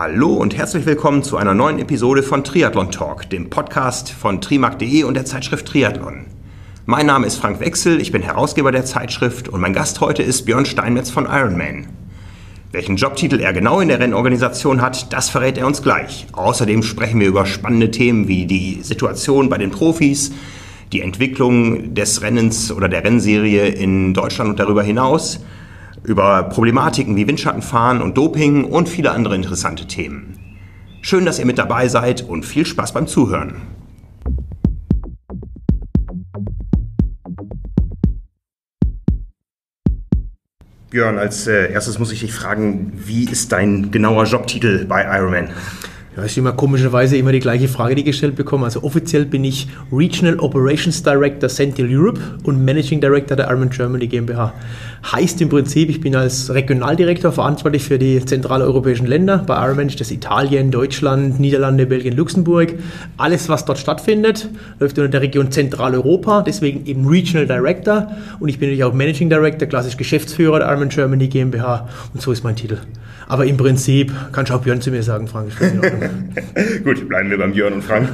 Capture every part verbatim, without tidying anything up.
Hallo und herzlich willkommen zu einer neuen Episode von Triathlon Talk, dem Podcast von trimark punkt de und der Zeitschrift Triathlon. Mein Name ist Frank Wechsel, ich bin Herausgeber der Zeitschrift und mein Gast heute ist Björn Steinmetz von Ironman. Welchen Jobtitel er genau in der Rennorganisation hat, das verrät er uns gleich. Außerdem sprechen wir über spannende Themen wie die Situation bei den Profis, die Entwicklung des Rennens oder der Rennserie in Deutschland und darüber hinaus, über Problematiken wie Windschattenfahren und Doping und viele andere interessante Themen. Schön, dass ihr mit dabei seid und viel Spaß beim Zuhören. Björn, als äh, erstes muss ich dich fragen, wie ist dein genauer Jobtitel bei Ironman? Ja, ist immer komischerweise immer die gleiche Frage, die gestellt bekommen. Also offiziell bin ich Regional Operations Director Sentinel Europe und Managing Director der Ironman Germany GmbH. Heißt im Prinzip, ich bin als Regionaldirektor verantwortlich für die zentraleuropäischen Länder. Bei Ironman ist das Italien, Deutschland, Niederlande, Belgien, Luxemburg. Alles, was dort stattfindet, läuft unter der Region Zentraleuropa, deswegen eben Regional Director. Und ich bin natürlich auch Managing Director, klassisch Geschäftsführer der Ironman Germany GmbH. Und so ist mein Titel. Aber im Prinzip kannst du auch Björn zu mir sagen, Frank. Gut, bleiben wir beim Björn und Frank.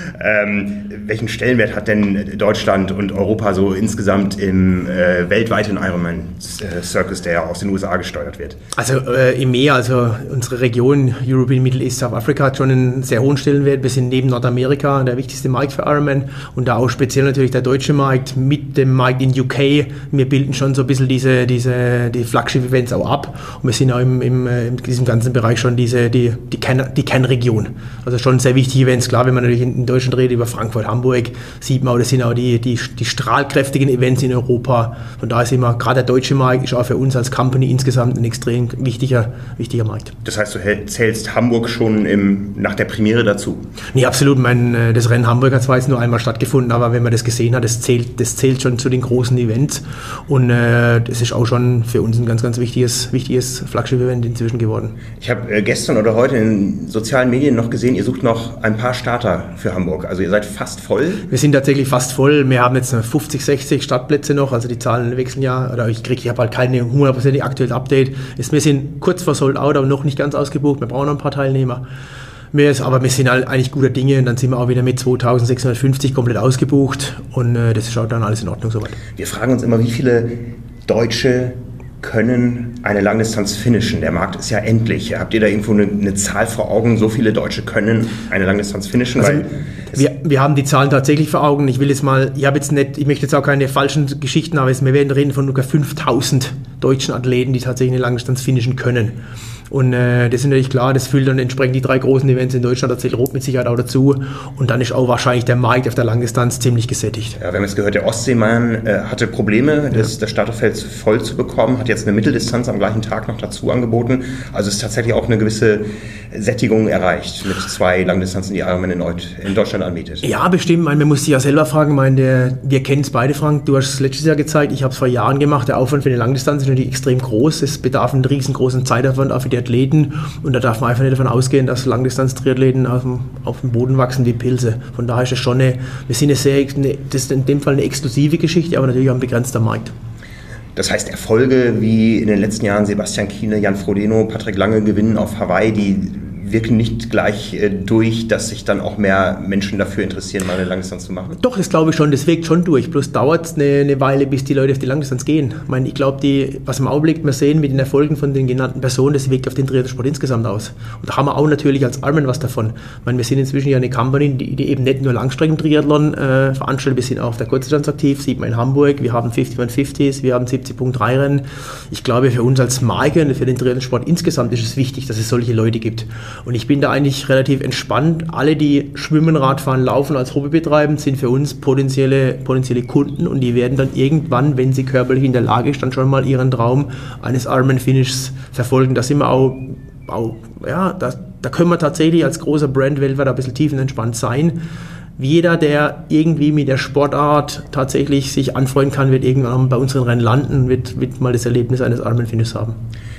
Ähm, welchen Stellenwert hat denn Deutschland und Europa so insgesamt im äh, weltweiten Ironman-Circus, der ja aus den U S A gesteuert wird? Also äh, im Meer, also unsere Region European Middle East South Africa hat schon einen sehr hohen Stellenwert. Wir sind neben Nordamerika der wichtigste Markt für Ironman und da auch speziell natürlich der deutsche Markt mit dem Markt in U K. Wir bilden schon so ein bisschen diese, diese die Flagship-Events auch ab und wir sind auch im, im, in diesem ganzen Bereich schon diese, die, die, Kern, die Kernregion. Also schon sehr wichtige Events. Klar, wenn man natürlich in Deutschland redet über Frankfurt, Hamburg, sieht man auch, das sind auch die, die, die strahlkräftigen Events in Europa. Von daher ist immer, gerade der deutsche Markt ist auch für uns als Company insgesamt ein extrem wichtiger, wichtiger Markt. Das heißt, du zählst Hamburg schon im, nach der Premiere dazu? Nee, absolut. Mein, das Rennen Hamburg hat zwar jetzt nur einmal stattgefunden, aber wenn man das gesehen hat, das zählt, das zählt schon zu den großen Events. Und äh, das ist auch schon für uns ein ganz, ganz wichtiges, wichtiges Flagship-Event inzwischen geworden. Ich habe äh, gestern oder heute in sozialen Medien noch gesehen, ihr sucht noch ein paar Starter für Hamburg. Also ihr seid fast voll. Wir sind tatsächlich fast voll. Wir haben jetzt fünfzig, sechzig Startplätze noch. Also die Zahlen wechseln ja. Oder ich kriege, ich habe halt keine hundertprozentig aktuelles Update. Wir sind kurz vor Sold Out, aber noch nicht ganz ausgebucht. Wir brauchen noch ein paar Teilnehmer. Wir ist, aber wir sind halt eigentlich guter Dinge. Und dann sind wir auch wieder mit zweitausendsechshundertfünfzig komplett ausgebucht. Und äh, das schaut dann alles in Ordnung soweit. Wir fragen uns immer, wie viele Deutsche können eine Langdistanz finishen. Der Markt ist ja endlich. Habt ihr da irgendwo eine, eine Zahl vor Augen? So viele Deutsche können eine Langdistanz finishen? Also weil wir, wir haben die Zahlen tatsächlich vor Augen. Ich will jetzt mal, ich habe jetzt nicht, ich möchte jetzt auch keine falschen Geschichten, aber wir werden reden von ungefähr fünftausend deutschen Athleten, die tatsächlich eine Langdistanz finishen können. Und äh, das ist natürlich klar, das füllt dann entsprechend die drei großen Events in Deutschland, da zählt Rot mit Sicherheit auch dazu. Und dann ist auch wahrscheinlich der Markt auf der Langdistanz ziemlich gesättigt. Ja, wir haben jetzt gehört, der Ostseemann äh, hatte Probleme, das, ja. das Starterfeld voll zu bekommen, hat jetzt eine Mitteldistanz am gleichen Tag noch dazu angeboten. Also ist tatsächlich auch eine gewisse Sättigung erreicht mit zwei Langdistanzen, die Ironman in, in Deutschland anbietet. Ja, bestimmt. Man muss sich ja selber fragen. Ich meine, der, wir kennen es beide, Frank. Du hast es letztes Jahr gezeigt, ich habe es vor Jahren gemacht. Der Aufwand für eine Langdistanz ist natürlich extrem groß. Es bedarf einen riesengroßen Zeitaufwand auch für die Athleten. Und da darf man einfach nicht davon ausgehen, dass Langdistanz-Triathleten auf dem, auf dem Boden wachsen wie Pilze. Von daher ist es schon eine, wir sind eine sehr, eine, das ist in dem Fall eine exklusive Geschichte, aber natürlich auch ein begrenzter Markt. Das heißt, Erfolge wie in den letzten Jahren Sebastian Kienle, Jan Frodeno, Patrick Lange gewinnen auf Hawaii, die wirken nicht gleich äh, durch, dass sich dann auch mehr Menschen dafür interessieren, mal eine Langdistanz zu machen? Doch, das glaube ich schon, das wirkt schon durch. Bloß dauert es eine, eine Weile, bis die Leute auf die Langdistanz gehen. Ich meine, ich glaube, die, was im Augenblick wir sehen mit den Erfolgen von den genannten Personen, das wirkt auf den Triathlon-Sport insgesamt aus. Und da haben wir auch natürlich als Ironman was davon. Ich meine, wir sind inzwischen ja eine Company, die, die eben nicht nur Langstrecken-Triathlon äh, veranstaltet, wir sind auch auf der Kurzdistanz aktiv, sieht man in Hamburg, wir haben fünfzig fünfzig, wir haben siebzig Punkt drei Rennen. Ich glaube, für uns als Marke und für den Triathlon-Sport insgesamt ist es wichtig, dass es solche Leute gibt. Und ich bin da eigentlich relativ entspannt. Alle, die Schwimmen, Radfahren, Laufen als Hobby betreiben, sind für uns potenzielle, potenzielle Kunden und die werden dann irgendwann, wenn sie körperlich in der Lage ist, dann schon mal ihren Traum eines Ironman-Finishes verfolgen. Da sind wir auch, auch ja, da, da können wir tatsächlich als großer Brand weltweit ein bisschen tiefenentspannt sein. Jeder, der irgendwie mit der Sportart tatsächlich sich anfreunden kann, wird irgendwann bei unseren Rennen landen, wird, wird mal das Erlebnis eines Ironman-Finishes haben.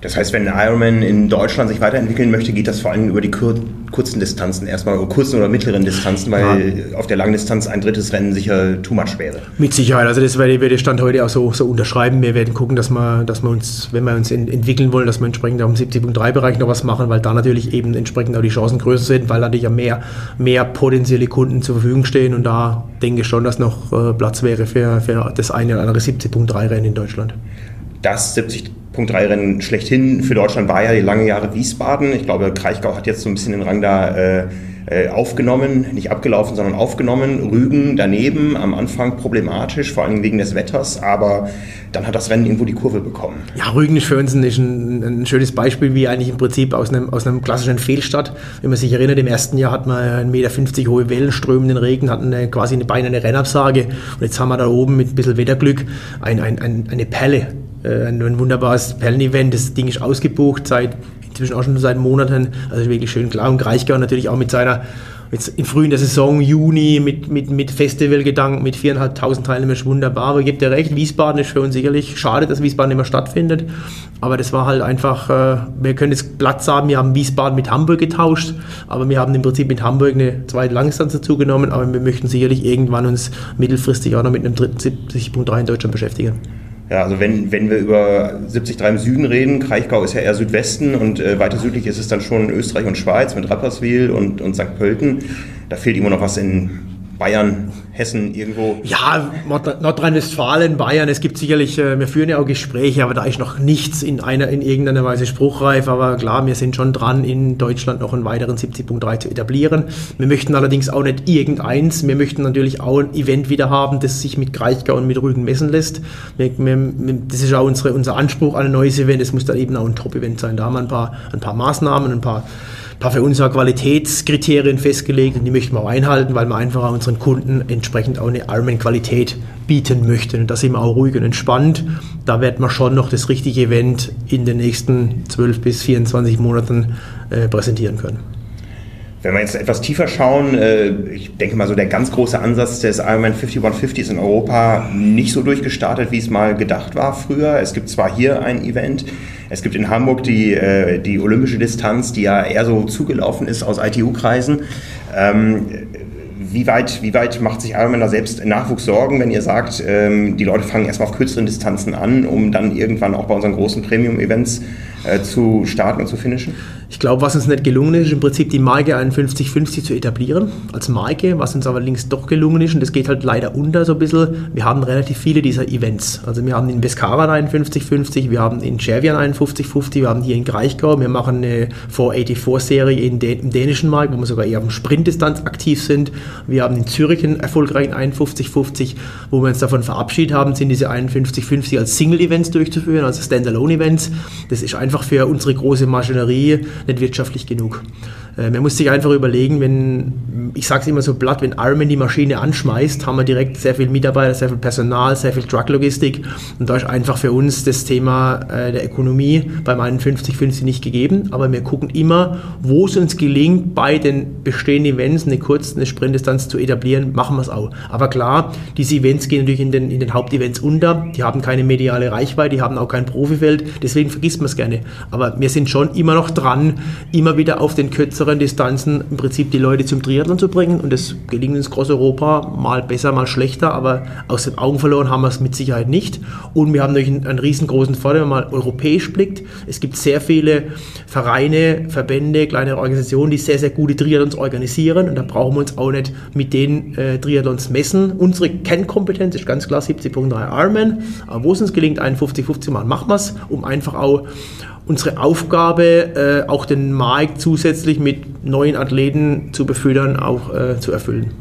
Das heißt, wenn ein Ironman in Deutschland sich weiterentwickeln möchte, geht das vor allem über die kur- kurzen Distanzen erstmal, oder kurzen oder mittleren Distanzen, weil ja. auf der Langdistanz ein drittes Rennen sicher too much wäre. Mit Sicherheit, also das werde ich Stand heute auch so, so unterschreiben. Wir werden gucken, dass wir, dass wir uns, wenn wir uns in, entwickeln wollen, dass wir entsprechend auch im siebzig Punkt drei Bereich noch was machen, weil da natürlich eben entsprechend auch die Chancen größer sind, weil natürlich ja mehr, mehr potenzielle Kunden zur Verfügung stehen und da denke ich schon, dass noch äh, Platz wäre für, für das eine oder andere siebzig Punkt drei Rennen in Deutschland. Das siebzig Punkt drei Rennen schlechthin für Deutschland war ja die lange Jahre Wiesbaden. Ich glaube, Kraichgau hat jetzt so ein bisschen den Rang da äh, aufgenommen, nicht abgelaufen, sondern aufgenommen. Rügen daneben, am Anfang problematisch, vor allem wegen des Wetters, aber dann hat das Rennen irgendwo die Kurve bekommen. Ja, Rügen ist für uns ein, ist ein, ein schönes Beispiel, wie eigentlich im Prinzip aus einem, aus einem klassischen Fehlstart. Wenn man sich erinnert, im ersten Jahr hatten wir ein Meter fünfzig hohe Wellen, strömenden Regen, hatten eine, quasi eine, beinahe eine Rennabsage und jetzt haben wir da oben mit ein bisschen Wetterglück ein, ein, ein, eine Perle. Ein, ein wunderbares Perlen-Event, das Ding ist ausgebucht, seit inzwischen auch schon seit Monaten, also wirklich schön klar. Und Kraichgau natürlich auch mit seiner, jetzt in frühen der Saison, Juni, mit, mit, mit Festivalgedanken, mit viertausendfünfhundert Teilnehmern ist wunderbar, aber ich gebe dir recht, Wiesbaden ist für uns sicherlich schade, dass Wiesbaden nicht mehr stattfindet, aber das war halt einfach, wir können jetzt Platz haben, wir haben Wiesbaden mit Hamburg getauscht, aber wir haben im Prinzip mit Hamburg eine zweite Langdistanz dazu genommen, aber wir möchten sicherlich irgendwann uns mittelfristig auch noch mit einem dritten siebzig Punkt drei in Deutschland beschäftigen. Ja, also wenn, wenn wir über siebzig Punkt drei im Süden reden, Kraichgau ist ja eher Südwesten und äh, weiter südlich ist es dann schon Österreich und Schweiz mit Rapperswil und, und Sankt Pölten. Da fehlt immer noch was in Bayern, Hessen irgendwo. Ja, Nordrhein-Westfalen, Bayern, es gibt sicherlich, wir führen ja auch Gespräche, aber da ist noch nichts in einer, in irgendeiner Weise spruchreif, aber klar, wir sind schon dran, in Deutschland noch einen weiteren siebzig Punkt drei zu etablieren. Wir möchten allerdings auch nicht irgendeins, wir möchten natürlich auch ein Event wieder haben, das sich mit Kraichgau und mit Rügen messen lässt. Wir, wir, das ist auch unsere, unser Anspruch an ein neues Event, es muss dann eben auch ein Top-Event sein. Da haben wir ein paar, ein paar Maßnahmen, ein paar ein paar für uns auch Qualitätskriterien festgelegt und die möchten wir auch einhalten, weil wir einfach auch unseren Kunden entsprechend auch eine Ironman-Qualität bieten möchten. Und da sind wir auch ruhig und entspannt. Da werden wir schon noch das richtige Event in den nächsten zwölf bis vierundzwanzig Monaten äh, präsentieren können. Wenn wir jetzt etwas tiefer schauen, äh, ich denke mal so der ganz große Ansatz des Ironman fünfzig fünfzig ist in Europa nicht so durchgestartet, wie es mal gedacht war früher. Es gibt zwar hier ein Event, es gibt in Hamburg die, äh, die olympische Distanz, die ja eher so zugelaufen ist aus I T U-Kreisen. Ähm, wie weit, wie weit macht sich Ironman da selbst Nachwuchs Sorgen, wenn ihr sagt, ähm, die Leute fangen erstmal auf kürzeren Distanzen an, um dann irgendwann auch bei unseren großen Premium-Events äh, zu starten und zu finishen? Ich glaube, was uns nicht gelungen ist, ist im Prinzip die Marke einundfünfzig fünfzig zu etablieren als Marke, was uns aber allerdings doch gelungen ist und das geht halt leider unter so ein bisschen. Wir haben relativ viele dieser Events. Also wir haben in Beskara einundfünfzig fünfzig, wir haben in Chervian einundfünfzig fünfzig, wir haben hier in Kraichgau, wir machen eine vierhundertvierundachtzig-Serie in den, im dänischen Markt, wo wir sogar eher auf dem Sprintdistanz aktiv sind. Wir haben in Zürich einen erfolgreichen einundfünfzig fünfzig, wo wir uns davon verabschiedet haben, sind diese einundfünfzig fünfzig als Single-Events durchzuführen, also Standalone-Events. Das ist einfach für unsere große Maschinerie nicht wirtschaftlich genug. Äh, man muss sich einfach überlegen, wenn, ich sage es immer so platt, wenn Ironman die Maschine anschmeißt, haben wir direkt sehr viel Mitarbeiter, sehr viel Personal, sehr viel Trucklogistik und da ist einfach für uns das Thema äh, der Ökonomie beim einundfünfzig fünfzig nicht gegeben, aber wir gucken immer, wo es uns gelingt, bei den bestehenden Events eine kurze eine Sprintdistanz zu etablieren, machen wir es auch. Aber klar, diese Events gehen natürlich in den, in den Hauptevents unter, die haben keine mediale Reichweite, die haben auch kein Profifeld, deswegen vergisst man es gerne. Aber wir sind schon immer noch dran, immer wieder auf den kürzeren Distanzen im Prinzip die Leute zum Triathlon zu bringen und das gelingt uns groß Europa mal besser, mal schlechter, aber aus den Augen verloren haben wir es mit Sicherheit nicht und wir haben natürlich einen, einen riesengroßen Vorteil, wenn man mal europäisch blickt. Es gibt sehr viele Vereine, Verbände, kleine Organisationen, die sehr, sehr gute Triathlons organisieren und da brauchen wir uns auch nicht mit den äh, Triathlons messen. Unsere Kernkompetenz ist ganz klar siebzig Punkt drei Ironman, aber wo es uns gelingt, einundfünfzig fünfzig machen, machen wir es, um einfach auch unsere Aufgabe, äh, auch den Markt zusätzlich mit neuen Athleten zu befüttern, auch äh, zu erfüllen.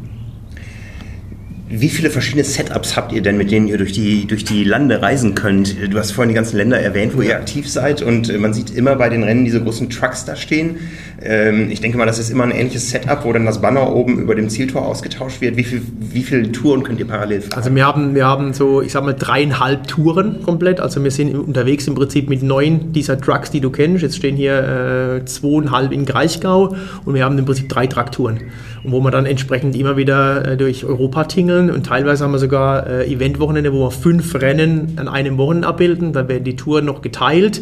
Wie viele verschiedene Setups habt ihr denn, mit denen ihr durch die, durch die Lande reisen könnt? Du hast vorhin die ganzen Länder erwähnt, wo ihr aktiv seid und man sieht immer bei den Rennen diese großen Trucks da stehen. Ähm, ich denke mal, das ist immer ein ähnliches Setup, wo dann das Banner oben über dem Zieltor ausgetauscht wird. Wie viel, wie viele Touren könnt ihr parallel fahren? Also wir haben, wir haben so, ich sag mal, dreieinhalb Touren komplett. Also wir sind unterwegs im Prinzip mit neun dieser Trucks, die du kennst. Jetzt stehen hier äh, zweieinhalb in Kraichgau und wir haben im Prinzip drei Trucktouren. Und wo wir dann entsprechend immer wieder äh, durch Europa tingeln und teilweise haben wir sogar äh, Eventwochenende, wo wir fünf Rennen an einem Wochenende abbilden. Dann werden die Touren noch geteilt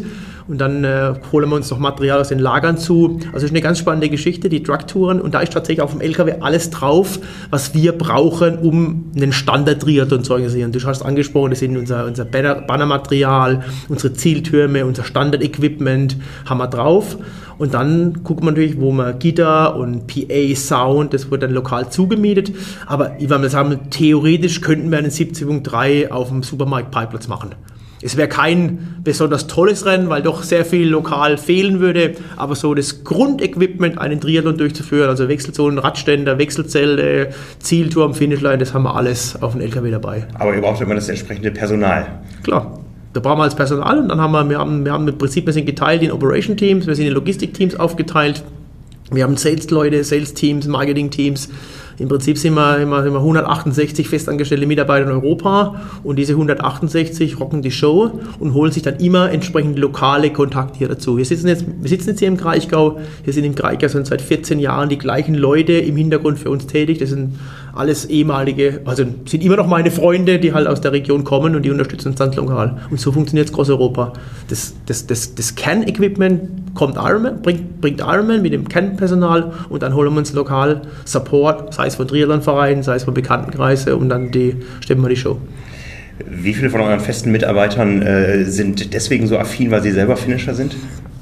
und dann äh, holen wir uns noch Material aus den Lagern zu. Also es ist eine ganz spannende Geschichte, die Trucktouren, und da ist tatsächlich auf dem L K W alles drauf, was wir brauchen, um einen Standard-Triathlon zu organisieren. Du hast angesprochen, das sind unser, unser Bannermaterial, unsere Zieltürme, unser Standard-Equipment haben wir drauf. Und dann gucken wir natürlich, wo man Gitter und P A-Sound, das wird dann lokal zugemietet. Aber ich würde mal sagen, theoretisch könnten wir einen siebzig Punkt drei auf dem Supermarkt-Parkplatz machen. Es wäre kein besonders tolles Rennen, weil doch sehr viel lokal fehlen würde. Aber so das Grundequipment, einen Triathlon durchzuführen, also Wechselzonen, Radständer, Wechselzelte, Zielturm, Finishline, das haben wir alles auf dem L K W dabei. Aber ihr braucht immer das entsprechende Personal. Klar. Da brauchen wir als Personal, und dann haben wir, wir haben, wir haben im Prinzip, wir sind geteilt in Operation Teams, wir sind in Logistik-Teams aufgeteilt, wir haben Sales-Leute, Sales-Teams, Marketing-Teams. Im Prinzip sind wir, sind wir hundertachtundsechzig festangestellte Mitarbeiter in Europa, und diese hundertachtundsechzig rocken die Show und holen sich dann immer entsprechend lokale Kontakte hier dazu. Wir sitzen jetzt, wir sitzen jetzt hier im Kraichgau, wir sind im Kraichgau sind seit vierzehn Jahren die gleichen Leute im Hintergrund für uns tätig. Das sind alles ehemalige, also sind immer noch meine Freunde, die halt aus der Region kommen, und die unterstützen uns dann lokal. Und so funktioniert es Großeuropa. Das, das, das, das Kernequipment kommt Ironman, bringt, bringt Ironman mit dem Kernpersonal, und dann holen wir uns lokal Support, sei es von Triathlonvereinen, sei es von Bekanntenkreisen, und dann die, stemmen wir die Show. Wie viele von euren festen Mitarbeitern äh, sind deswegen so affin, weil sie selber Finisher sind?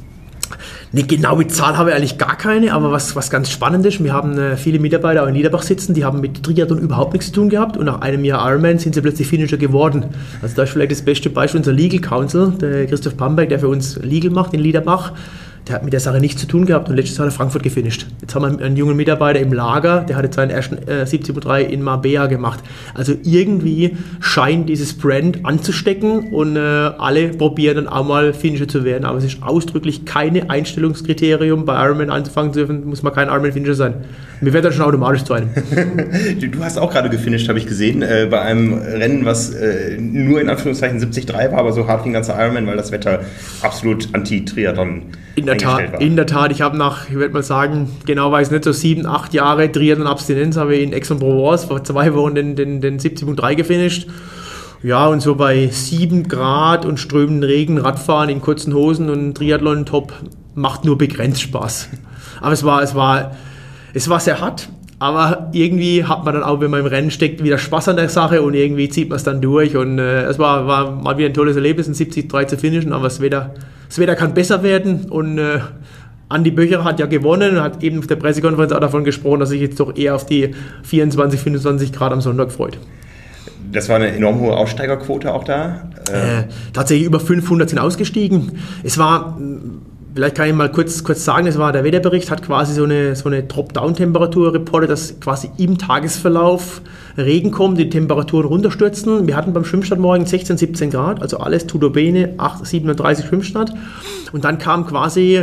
Eine genaue Zahl habe ich eigentlich gar keine, aber was, was ganz spannend ist, wir haben äh, viele Mitarbeiter auch in Niederbach sitzen, die haben mit Triathlon überhaupt nichts zu tun gehabt, und nach einem Jahr Ironman sind sie plötzlich Finisher geworden. Also da ist vielleicht das beste Beispiel unser Legal Counsel, der Christoph Bamberg, der für uns Legal macht in Niederbach. Der hat mit der Sache nichts zu tun gehabt, und letztes Jahr hat er Frankfurt gefinisht. Jetzt haben wir einen jungen Mitarbeiter im Lager, der hat jetzt seinen ersten äh, siebzig Punkt drei in Marbella gemacht. Also irgendwie scheint dieses Brand anzustecken, und äh, alle probieren dann auch mal Finisher zu werden. Aber es ist ausdrücklich keine Einstellungskriterium, bei Ironman anzufangen zu dürfen, muss man kein Ironman-Finisher sein. Wir werden dann schon automatisch zu einem. Du hast auch gerade gefinisht, habe ich gesehen, äh, bei einem Rennen, was äh, nur in Anführungszeichen siebzig Komma drei war, aber so hart wie ein ganzer Ironman, weil das Wetter absolut anti-Triathlon in der Tat war. In der Tat, ich habe nach, ich würde mal sagen, genau weiß nicht, so sieben, acht Jahre Triathlon-Abstinenz, habe ich in Aix-en-Provence vor zwei Wochen den, den, den siebzig Punkt drei gefinisht. Ja, und so bei sieben Grad und strömenden Regen, Radfahren in kurzen Hosen und Triathlon-Top macht nur begrenzt Spaß. Aber es war, es war, es war sehr hart. Aber irgendwie hat man dann auch, wenn man im Rennen steckt, wieder Spaß an der Sache, und irgendwie zieht man es dann durch. Und äh, es war, war mal wieder ein tolles Erlebnis, ein siebzig Komma drei zu finishen, aber das Wetter, das Wetter kann besser werden. Und äh, Andi Böcher hat ja gewonnen und hat eben auf der Pressekonferenz auch davon gesprochen, dass sich jetzt doch eher auf die vierundzwanzig, fünfundzwanzig Grad am Sonntag freut. Das war eine enorm hohe Aussteigerquote auch da? Äh, tatsächlich über fünfhundert sind ausgestiegen. Es war... Vielleicht kann ich mal kurz, kurz sagen, es war der Wetterbericht, hat quasi so eine, so eine Top-Down-Temperatur reportet, dass quasi im Tagesverlauf Regen kommt, die Temperaturen runterstürzen. Wir hatten beim Schwimmstart morgen sechzehn, siebzehn Grad, also alles tutto bene, siebenunddreißig Schwimmstart. Und dann kam quasi,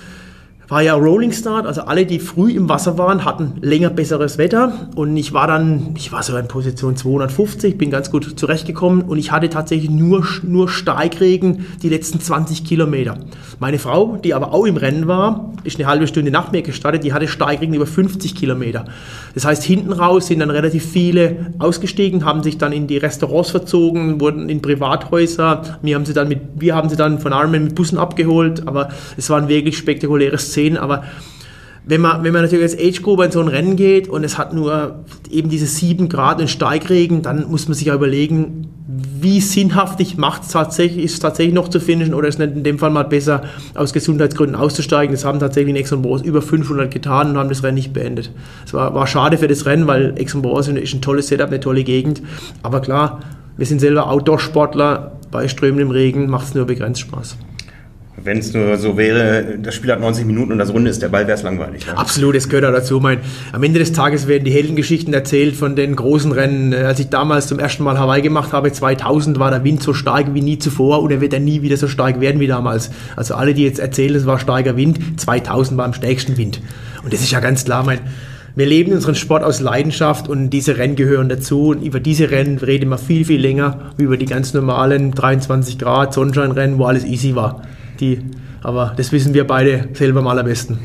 war ja Rolling Start, also alle, die früh im Wasser waren, hatten länger besseres Wetter, und ich war dann, ich war so in Position zweihundertfünfzig, bin ganz gut zurechtgekommen, und ich hatte tatsächlich nur, nur Steigregen die letzten zwanzig Kilometer. Meine Frau, die aber auch im Rennen war, ist eine halbe Stunde nach mir gestartet, die hatte Steigregen über fünfzig Kilometer. Das heißt, hinten raus sind dann relativ viele ausgestiegen, haben sich dann in die Restaurants verzogen, wurden in Privathäuser, wir haben sie dann, mit, wir haben sie dann von Ironman mit Bussen abgeholt, aber es waren wirklich spektakuläre Szenen, aber wenn man, wenn man natürlich als Age-Group in so ein Rennen geht und es hat nur eben diese sieben Grad und Steigregen, dann muss man sich ja überlegen, wie sinnhaftig macht es tatsächlich, ist es tatsächlich noch zu finishen, oder ist es nicht in dem Fall mal besser, aus Gesundheitsgründen auszusteigen. Das haben tatsächlich in Aix-en-Provence über fünfhundert getan und haben das Rennen nicht beendet. Es war, war schade für das Rennen, weil Aix-en-Provence ist ein tolles Setup, eine tolle Gegend, aber klar, wir sind selber Outdoor-Sportler, bei strömendem Regen macht es nur begrenzt Spaß. Wenn es nur so wäre, das Spiel hat neunzig Minuten und das Runde ist der Ball, wäre es langweilig. Ne? Absolut, das gehört auch dazu. Mein, am Ende des Tages werden die Heldengeschichten erzählt von den großen Rennen. Als ich damals zum ersten Mal Hawaii gemacht habe, zweitausend, war der Wind so stark wie nie zuvor, und er wird dann nie wieder so stark werden wie damals. Also alle, die jetzt erzählen, es war starker Wind, zweitausend war am stärksten Wind. Und das ist ja ganz klar, mein... Wir leben unseren Sport aus Leidenschaft, und diese Rennen gehören dazu, und über diese Rennen reden wir viel, viel länger wie über die ganz normalen dreiundzwanzig Grad Sonnenscheinrennen, wo alles easy war. Die, aber das wissen wir beide selber am allerbesten.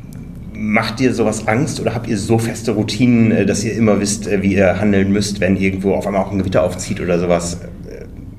Macht dir sowas Angst, oder habt ihr so feste Routinen, dass ihr immer wisst, wie ihr handeln müsst, wenn irgendwo auf einmal auch ein Gewitter aufzieht oder sowas?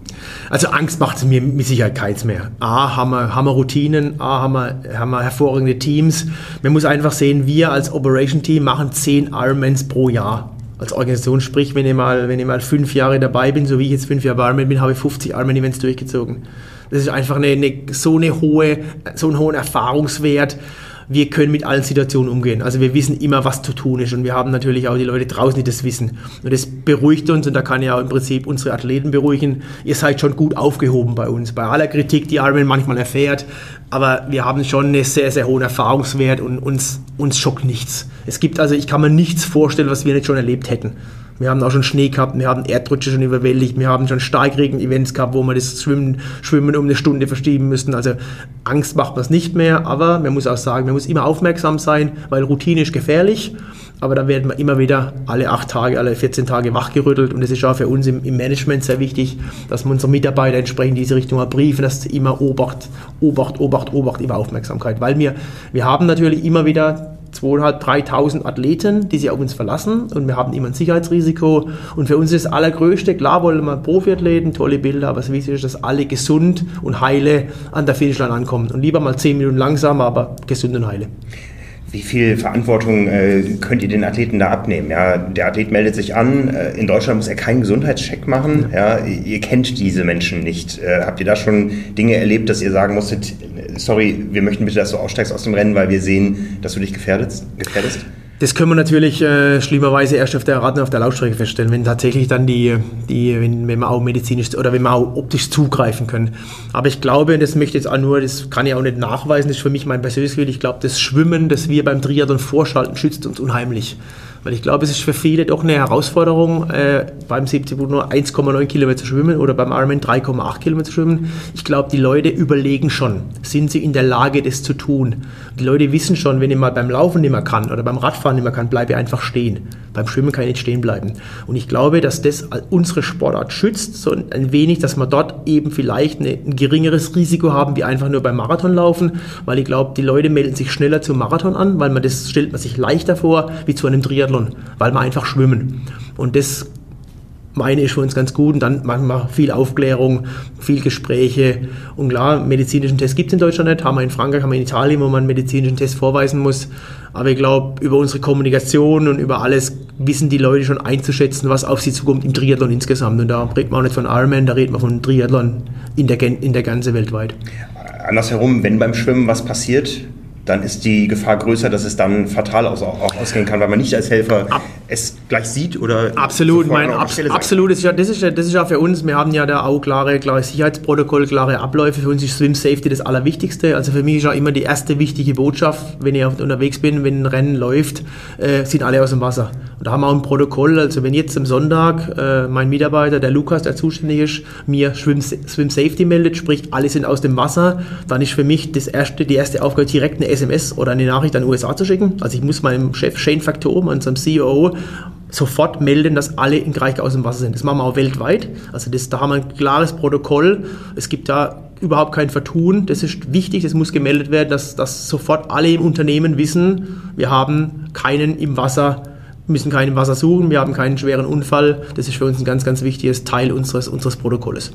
Also Angst macht es mir mit Sicherheit keins mehr. A, haben wir, haben wir Routinen, A, haben wir, haben wir hervorragende Teams. Man muss einfach sehen, wir als Operation-Team machen zehn Ironmans pro Jahr. Als Organisation, sprich, wenn ich, mal, wenn ich mal fünf Jahre dabei bin, so wie ich jetzt fünf Jahre bei Ironman bin, habe ich fünfzig Ironman-Events durchgezogen. Das ist einfach eine, eine, so, eine hohe, so einen hohen Erfahrungswert. Wir können mit allen Situationen umgehen. Also wir wissen immer, was zu tun ist und wir haben natürlich auch die Leute draußen, die das wissen. Und das beruhigt uns und da kann ich auch im Prinzip unsere Athleten beruhigen. Ihr seid schon gut aufgehoben bei uns. Bei aller Kritik, die Ironman manchmal erfährt, aber wir haben schon einen sehr, sehr hohen Erfahrungswert und uns, uns schockt nichts. Es gibt also, ich kann mir nichts vorstellen, was wir nicht schon erlebt hätten. Wir haben auch schon Schnee gehabt, wir haben Erdrutsche schon überwältigt, wir haben schon Starkregen-Events gehabt, wo wir das Schwimmen, Schwimmen um eine Stunde verschieben müssen. Also Angst macht man es nicht mehr, aber man muss auch sagen, man muss immer aufmerksam sein, weil Routine ist gefährlich. Aber da werden wir immer wieder alle acht Tage, alle vierzehn Tage wachgerüttelt und das ist auch für uns im, im Management sehr wichtig, dass wir unsere Mitarbeiter entsprechend in diese Richtung briefen, dass immer Obacht, Obacht, Obacht, Obacht, immer Aufmerksamkeit. Weil wir, wir haben natürlich immer wieder zweitausendfünfhundert, dreitausend Athleten, die sich auf uns verlassen und wir haben immer ein Sicherheitsrisiko und für uns ist das Allergrößte, klar wollen wir Profiathleten, tolle Bilder, aber es wichtig ist, dass alle gesund und heile an der Finishline ankommen und lieber mal zehn Minuten langsamer, aber gesund und heile. Wie viel Verantwortung äh, könnt ihr den Athleten da abnehmen? Ja, der Athlet meldet sich an, äh, in Deutschland muss er keinen Gesundheitscheck machen, ja, ihr kennt diese Menschen nicht. Äh, habt ihr da schon Dinge erlebt, dass ihr sagen musstet, sorry, wir möchten bitte, dass du aussteigst aus dem Rennen, weil wir sehen, dass du dich gefährdest? gefährdest? Das können wir natürlich äh, schlimmerweise erst auf der Radn auf der Laufstrecke feststellen, wenn tatsächlich dann die, die wenn, wenn wir auch medizinisch oder wenn wir auch optisch zugreifen können. Aber ich glaube, das möchte ich jetzt auch nur, das kann ich auch nicht nachweisen, das ist für mich mein persönliches Gefühl, ich glaube, das Schwimmen, das wir beim Triathlon vorschalten, schützt uns unheimlich. Weil ich glaube, es ist für viele doch eine Herausforderung, äh, beim siebzig nur eins Komma neun Kilometer zu schwimmen oder beim Ironman drei Komma acht Kilometer zu schwimmen. Ich glaube, die Leute überlegen schon, sind sie in der Lage, das zu tun. Die Leute wissen schon, wenn ich mal beim Laufen nicht mehr kann oder beim Radfahren nicht mehr kann, bleibe ich einfach stehen. Beim Schwimmen kann ich nicht stehen bleiben. Und ich glaube, dass das unsere Sportart schützt, so ein wenig, dass wir dort eben vielleicht eine, ein geringeres Risiko haben, wie einfach nur beim Marathon laufen, weil ich glaube, die Leute melden sich schneller zum Marathon an, weil man das stellt man sich leichter vor, wie zu einem Triathlon, weil wir einfach schwimmen. Und das meine ich für uns ganz gut und dann machen wir viel Aufklärung, viel Gespräche und klar, medizinischen Test gibt es in Deutschland nicht, haben wir in Frankreich, haben wir in Italien, wo man einen medizinischen Test vorweisen muss, aber ich glaube, über unsere Kommunikation und über alles wissen die Leute schon einzuschätzen, was auf sie zukommt im Triathlon insgesamt und da redet man auch nicht von Ironman, da redet man von Triathlon in der, in der ganzen Welt weltweit. Andersherum, wenn beim Schwimmen was passiert, dann ist die Gefahr größer, dass es dann fatal aus, auch ausgehen kann, weil man nicht als Helfer Ab, es gleich sieht oder... Absolut, mein, ab, absolut das ist, ja, das, ist ja, das ist ja für uns, wir haben ja da auch klare, klare Sicherheitsprotokolle, klare Abläufe, für uns ist Swim Safety das Allerwichtigste, also für mich ist ja immer die erste wichtige Botschaft, wenn ich unterwegs bin, wenn ein Rennen läuft, äh, sind alle aus dem Wasser. Und da haben wir auch ein Protokoll, also wenn jetzt am Sonntag äh, mein Mitarbeiter, der Lukas, der zuständig ist, mir Swim, Swim Safety meldet, sprich alle sind aus dem Wasser, dann ist für mich das erste, die erste Aufgabe direkt eine S M S oder eine Nachricht an den U S A zu schicken. Also ich muss meinem Chef Shane Factor, unserem C O O, sofort melden, dass alle in Kraichgau aus dem Wasser sind. Das machen wir auch weltweit. Also das, da haben wir ein klares Protokoll. Es gibt da überhaupt kein Vertun. Das ist wichtig, das muss gemeldet werden, dass, dass sofort alle im Unternehmen wissen, wir haben keinen im Wasser, müssen keinen im Wasser suchen, wir haben keinen schweren Unfall. Das ist für uns ein ganz, ganz wichtiges Teil unseres, unseres Protokolles.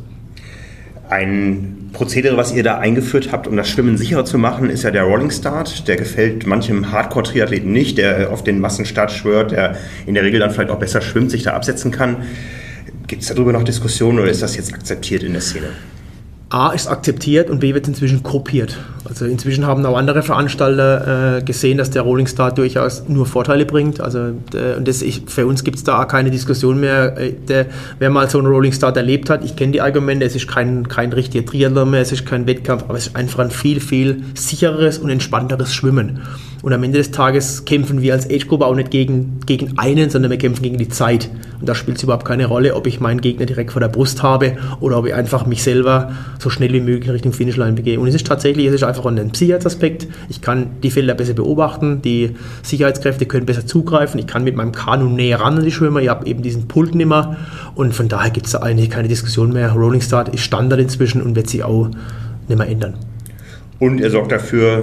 Ein Prozedere, was ihr da eingeführt habt, um das Schwimmen sicherer zu machen, ist ja der Rolling Start. Der gefällt manchem Hardcore-Triathleten nicht, der auf den Massenstart schwört, der in der Regel dann vielleicht auch besser schwimmt, sich da absetzen kann. Gibt es darüber noch Diskussionen oder ist das jetzt akzeptiert in der Szene? A ist akzeptiert und B wird inzwischen kopiert. Also inzwischen haben auch andere Veranstalter äh, gesehen, dass der Rolling Start durchaus nur Vorteile bringt. Also äh, und das ich, für uns gibt es da auch keine Diskussion mehr. Äh, der, wer mal so einen Rolling Start erlebt hat, ich kenne die Argumente, es ist kein, kein richtiger Triathlon mehr, es ist kein Wettkampf, aber es ist einfach ein viel, viel sichereres und entspannteres Schwimmen. Und am Ende des Tages kämpfen wir als Age-Gruppe auch nicht gegen, gegen einen, sondern wir kämpfen gegen die Zeit. Und da spielt es überhaupt keine Rolle, ob ich meinen Gegner direkt vor der Brust habe oder ob ich einfach mich selber so schnell wie möglich Richtung Finishline begebe. Und es ist tatsächlich, es ist einfach ein Sicherheitsaspekt. Ich kann die Felder besser beobachten, die Sicherheitskräfte können besser zugreifen, ich kann mit meinem Kanu näher ran an die Schwimmer, ich habe eben diesen Pult nicht mehr. Und von daher gibt es da eigentlich keine Diskussion mehr. Rolling Start ist Standard inzwischen und wird sich auch nicht mehr ändern. Und er sorgt dafür,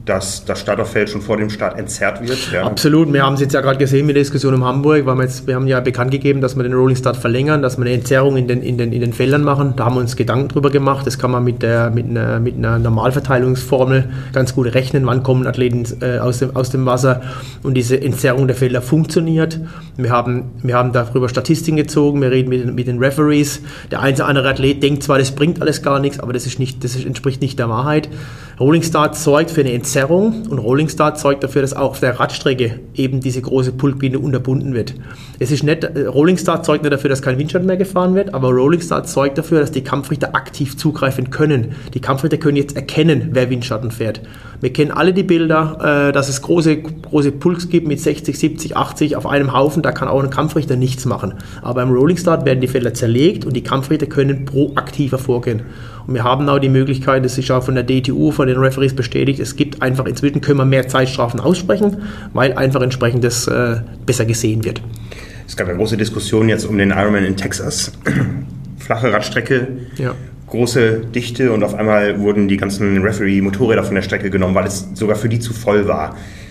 dass das Starterfeld schon vor dem Start entzerrt wird? Ja. Absolut. Wir haben es jetzt ja gerade gesehen mit der Diskussion in Hamburg, weil wir, jetzt, wir haben ja bekannt gegeben, dass wir den Rolling Start verlängern, dass wir eine Entzerrung in den, in den, in den Feldern machen. Da haben wir uns Gedanken drüber gemacht. Das kann man mit, der, mit, einer, mit einer Normalverteilungsformel ganz gut rechnen, wann kommen Athleten äh, aus, dem, aus dem Wasser. Und diese Entzerrung der Felder funktioniert. Wir haben, wir haben darüber Statistiken gezogen, wir reden mit, mit den Referees. Der eine oder andere Athlet denkt zwar, das bringt alles gar nichts, aber das, ist nicht, das ist, entspricht nicht der Wahrheit. Rolling Start sorgt für eine Entzerrung und Rolling Start sorgt dafür, dass auch auf der Radstrecke eben diese große Pulkbinde unterbunden wird. Es ist nicht, Rolling Start sorgt nicht dafür, dass kein Windschatten mehr gefahren wird, aber Rolling Start sorgt dafür, dass die Kampfrichter aktiv zugreifen können. Die Kampfrichter können jetzt erkennen, wer Windschatten fährt. Wir kennen alle die Bilder, dass es große, große Pulks gibt mit sechzig, siebzig, achtzig auf einem Haufen, da kann auch ein Kampfrichter nichts machen. Aber beim Rolling Start werden die Felder zerlegt und die Kampfrichter können proaktiver vorgehen. Und wir haben auch die Möglichkeit, das ist auch von der D T U, von den Referees bestätigt, es gibt einfach, inzwischen können wir mehr Zeitstrafen aussprechen, weil einfach entsprechend das äh, besser gesehen wird. Es gab ja große Diskussionen jetzt um den Ironman in Texas. Flache Radstrecke, ja. Große Dichte und auf einmal wurden die ganzen Referee-Motorräder von der Strecke genommen, weil es sogar für die zu voll war.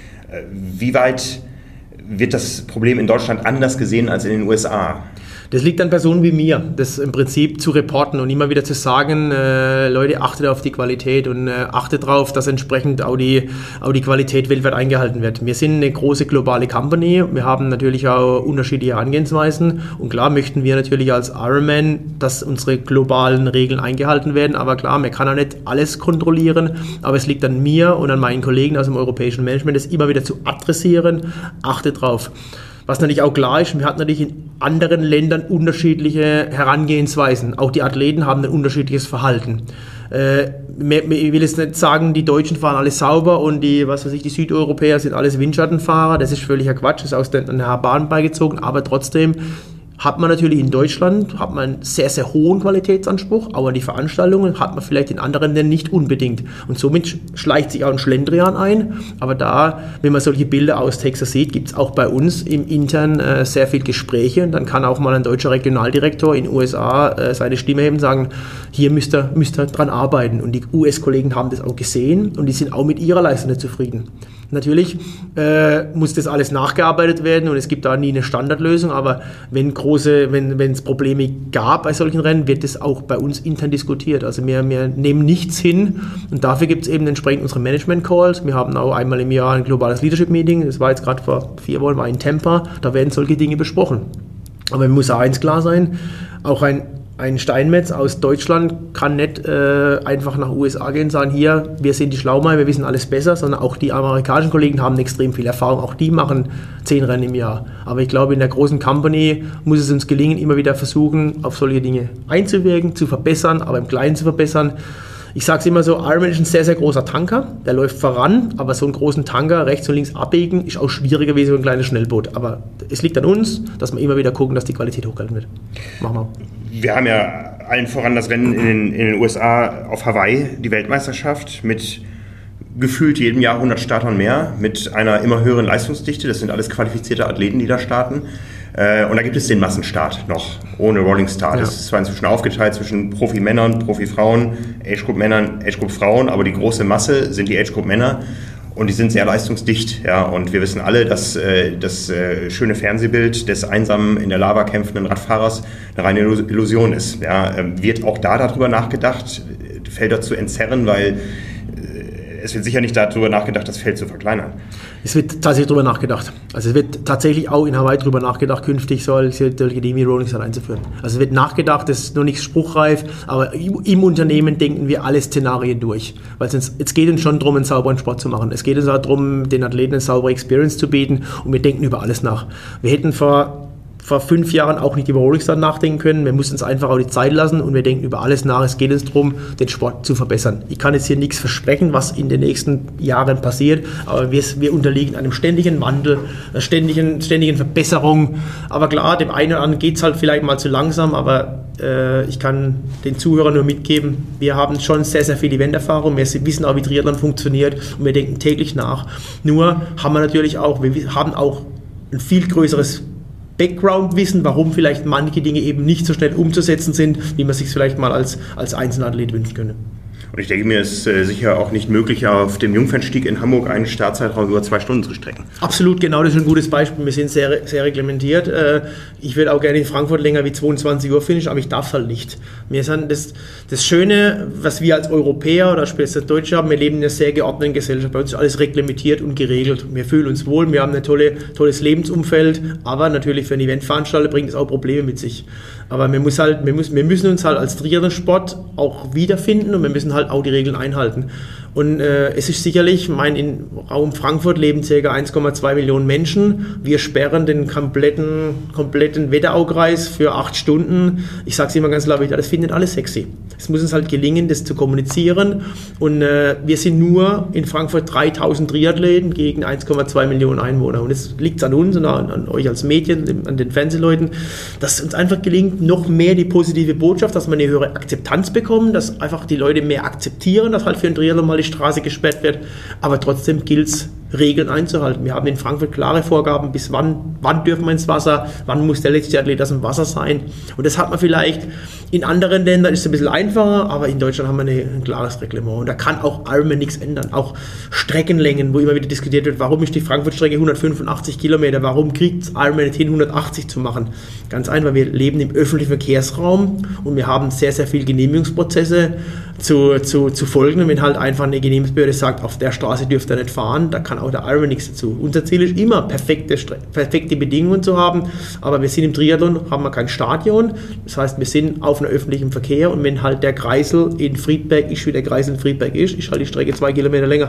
Wie weit wird das Problem in Deutschland anders gesehen als in den U S A? Das liegt an Personen wie mir, das im Prinzip zu reporten und immer wieder zu sagen, äh, Leute, achtet auf die Qualität und äh, achtet darauf, dass entsprechend auch die, auch die Qualität weltweit eingehalten wird. Wir sind eine große globale Company, wir haben natürlich auch unterschiedliche Angehensweisen und klar möchten wir natürlich als Ironman, dass unsere globalen Regeln eingehalten werden, aber klar, man kann auch nicht alles kontrollieren, aber es liegt an mir und an meinen Kollegen aus dem europäischen Management, das immer wieder zu adressieren, achtet drauf. Was natürlich auch klar ist, wir hatten natürlich in anderen Ländern unterschiedliche Herangehensweisen. Auch die Athleten haben ein unterschiedliches Verhalten. Äh, ich will jetzt nicht sagen, die Deutschen fahren alles sauber und die, was weiß ich, die Südeuropäer sind alles Windschattenfahrer. Das ist völliger Quatsch, das ist aus einer Bahn beigezogen, aber trotzdem hat man natürlich in Deutschland hat man einen sehr, sehr hohen Qualitätsanspruch, aber die Veranstaltungen hat man vielleicht in anderen Ländern nicht unbedingt. Und somit schleicht sich auch ein Schlendrian ein. Aber da, wenn man solche Bilder aus Texas sieht, gibt es auch bei uns im Intern äh, sehr viel Gespräche. Und dann kann auch mal ein deutscher Regionaldirektor in den U S A äh, seine Stimme heben und sagen, hier müsst ihr, müsst ihr dran arbeiten. Und die U S-Kollegen haben das auch gesehen und die sind auch mit ihrer Leistung nicht zufrieden. Natürlich äh, muss das alles nachgearbeitet werden und es gibt da nie eine Standardlösung, aber wenn große, wenn wenn es Probleme gab bei solchen Rennen, wird das auch bei uns intern diskutiert. Also wir, wir nehmen nichts hin und dafür gibt es eben entsprechend unsere Management-Calls. Wir haben auch einmal im Jahr ein globales Leadership-Meeting, das war jetzt gerade vor vier Wochen, war in Tampa, da werden solche Dinge besprochen. Aber mir muss auch eins klar sein, auch ein Ein Steinmetz aus Deutschland kann nicht äh, einfach nach U S A gehen und sagen, hier, wir sind die Schlaumeier, wir wissen alles besser, sondern auch die amerikanischen Kollegen haben extrem viel Erfahrung, auch die machen zehn Rennen im Jahr. Aber ich glaube, in der großen Company muss es uns gelingen, immer wieder versuchen, auf solche Dinge einzuwirken, zu verbessern, aber im Kleinen zu verbessern. Ich sage es immer so, Ironman ist ein sehr, sehr großer Tanker, der läuft voran, aber so einen großen Tanker rechts und links abbiegen ist auch schwieriger wie so ein kleines Schnellboot. Aber es liegt an uns, dass wir immer wieder gucken, dass die Qualität hochgehalten wird. Machen wir. Wir haben ja allen voran das Rennen in den, in den U S A auf Hawaii, die Weltmeisterschaft mit gefühlt jedem Jahr hundert Startern mehr, mit einer immer höheren Leistungsdichte. Das sind alles qualifizierte Athleten, die da starten. Und da gibt es den Massenstart noch, ohne Rolling Start. Ja. Das ist zwar inzwischen aufgeteilt zwischen Profi-Männern, Profi-Frauen, Age-Group-Männern, Age-Group-Frauen, aber die große Masse sind die Age-Group-Männer und die sind sehr leistungsdicht. Ja. Und wir wissen alle, dass äh, das äh, schöne Fernsehbild des einsamen, in der Lava kämpfenden Radfahrers eine reine Illusion ist. Ja. Ähm, wird auch da darüber nachgedacht, Felder zu entzerren, weil es wird sicher nicht darüber nachgedacht, das Feld zu verkleinern. Es wird tatsächlich darüber nachgedacht. Also es wird tatsächlich auch in Hawaii darüber nachgedacht, künftig solche Dinge wie Rolling Start einzuführen. Also es wird nachgedacht, das ist noch nicht spruchreif, aber im Unternehmen denken wir alle Szenarien durch. Weil es jetzt geht uns schon darum, einen sauberen Sport zu machen. Es geht uns auch darum, den Athleten eine saubere Experience zu bieten und wir denken über alles nach. Wir hätten vor vor fünf Jahren auch nicht über Rolling Start nachdenken können. Wir mussten uns einfach auch die Zeit lassen und wir denken über alles nach. Es geht uns darum, den Sport zu verbessern. Ich kann jetzt hier nichts versprechen, was in den nächsten Jahren passiert, aber wir, wir unterliegen einem ständigen Wandel, einer ständigen, ständigen Verbesserung. Aber klar, dem einen oder anderen geht es halt vielleicht mal zu langsam, aber äh, ich kann den Zuhörern nur mitgeben, wir haben schon sehr, sehr viel Eventerfahrung. Wir wissen auch, wie Triathlon funktioniert und wir denken täglich nach. Nur haben wir natürlich auch, wir haben auch ein viel größeres Background-Wissen, warum vielleicht manche Dinge eben nicht so schnell umzusetzen sind, wie man sich vielleicht mal als, als Einzelathlet wünschen könnte. Und ich denke mir, es ist äh, sicher auch nicht möglich, auf dem Jungfernstieg in Hamburg einen Startzeitraum über zwei Stunden zu strecken. Absolut, genau, das ist ein gutes Beispiel. Wir sind sehr, sehr reglementiert. Äh, ich würde auch gerne in Frankfurt länger wie zweiundzwanzig Uhr finishen, aber ich darf es halt nicht. Wir sind das, das Schöne, was wir als Europäer oder speziell als Deutsche haben, wir leben in einer sehr geordneten Gesellschaft. Bei uns ist alles reglementiert und geregelt. Wir fühlen uns wohl, wir haben ein tolle, tolles Lebensumfeld, aber natürlich für einen Eventveranstalter bringt es auch Probleme mit sich. Aber wir, muss halt, wir, muss, wir müssen uns halt als Triathlon-Sport auch wiederfinden und wir müssen halt auch die Regeln einhalten. Und äh, es ist sicherlich, mein, im Raum Frankfurt leben ca. eins Komma zwei Millionen Menschen. Wir sperren den kompletten, kompletten Wetteraukreis für acht Stunden. Ich sage es immer ganz klar, das findet alles sexy. Es muss uns halt gelingen, das zu kommunizieren. Und äh, wir sind nur in Frankfurt dreitausend Triathleten gegen eins Komma zwei Millionen Einwohner. Und es liegt an uns und an, an euch als Medien, an den Fernsehleuten, dass uns einfach gelingt, noch mehr die positive Botschaft, dass wir eine höhere Akzeptanz bekommen, dass einfach die Leute mehr akzeptieren, dass halt für einen Triathlon mal die Straße gesperrt wird, aber trotzdem gilt es, Regeln einzuhalten. Wir haben in Frankfurt klare Vorgaben, bis wann, wann dürfen wir ins Wasser, wann muss der letzte Athlet aus dem Wasser sein. Und das hat man vielleicht in anderen Ländern, ist es ein bisschen einfacher, aber in Deutschland haben wir eine, ein klares Reglement. Und da kann auch Ironman nichts ändern. Auch Streckenlängen, wo immer wieder diskutiert wird, warum ist die Frankfurt-Strecke hundertfünfundachtzig Kilometer, warum kriegt es Ironman nicht hin, hundertachtzig zu machen? Ganz einfach, wir leben im öffentlichen Verkehrsraum und wir haben sehr, sehr viele Genehmigungsprozesse zu, zu, zu folgen. Und wenn halt einfach eine Genehmigungsbehörde sagt, auf der Straße dürft ihr nicht fahren, da kann auch der Ironman nichts dazu. Unser Ziel ist immer, perfekte, perfekte Bedingungen zu haben, aber wir sind im Triathlon, haben wir kein Stadion, das heißt, wir sind auf einem öffentlichen Verkehr und wenn halt der Kreisel in Friedberg ist, wie der Kreisel in Friedberg ist, ist halt die Strecke zwei Kilometer länger.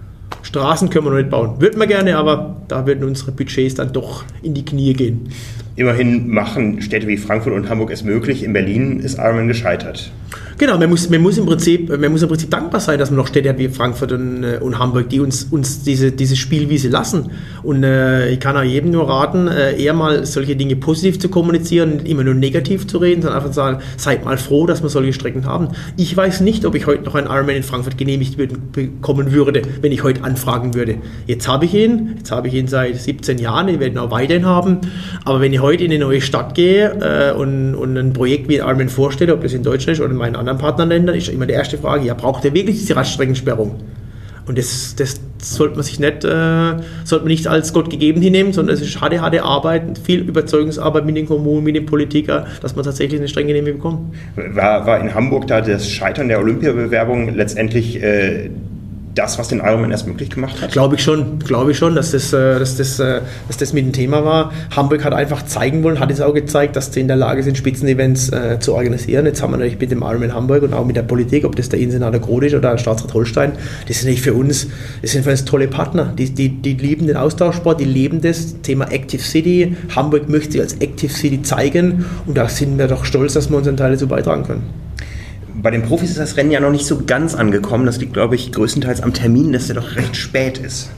Straßen können wir noch nicht bauen. Würden wir gerne, aber da würden unsere Budgets dann doch in die Knie gehen. Immerhin machen Städte wie Frankfurt und Hamburg es möglich. In Berlin ist Ironman gescheitert. Genau, man muss, man muss, im, Prinzip, man muss im Prinzip dankbar sein, dass man noch Städte hat wie Frankfurt und, und Hamburg, die uns, uns diese, diese Spielwiese lassen. Und äh, ich kann auch jedem nur raten, äh, eher mal solche Dinge positiv zu kommunizieren, nicht immer nur negativ zu reden, sondern einfach zu sagen, seid mal froh, dass wir solche Strecken haben. Ich weiß nicht, ob ich heute noch einen Ironman in Frankfurt genehmigt bekommen würde, wenn ich heute anfragen würde. Jetzt habe ich ihn, jetzt habe ich ihn seit siebzehn Jahren, ich werde ihn auch weiterhin haben, aber wenn ich heute in eine neue Stadt gehe äh, und, und ein Projekt wie Ironman vorstelle, ob das in Deutschland ist oder in meinen anderen Partnerländern, ist immer die erste Frage, ja, braucht ihr wirklich diese Radstreckensperrung? Und das, das sollte man sich nicht, äh, sollte man nicht als Gott gegeben hinnehmen, sondern es ist harte, harte Arbeit, viel Überzeugungsarbeit mit den Kommunen, mit den Politikern, dass man tatsächlich eine strenge Genehmigung bekommt. War, war in Hamburg da das Scheitern der Olympiabewerbung letztendlich äh, das, was den Ironman erst möglich gemacht hat? Glaube ich schon, glaube ich schon, dass das, dass, das, dass das mit dem Thema war. Hamburg hat einfach zeigen wollen, hat es auch gezeigt, dass sie in der Lage sind, Spitzenevents äh, zu organisieren. Jetzt haben wir natürlich mit dem Ironman Hamburg und auch mit der Politik, ob das der Innensenator Groth ist oder der Staatsrat Holstein, das sind nicht für uns, das sind für uns tolle Partner. Die, die, die lieben den Austauschsport, die leben das Thema Active City. Hamburg möchte sich als Active City zeigen und da sind wir doch stolz, dass wir unseren Teil dazu beitragen können. Bei den Profis ist das Rennen ja noch nicht so ganz angekommen. Das liegt, glaube ich, größtenteils am Termin, dass der doch recht spät ist.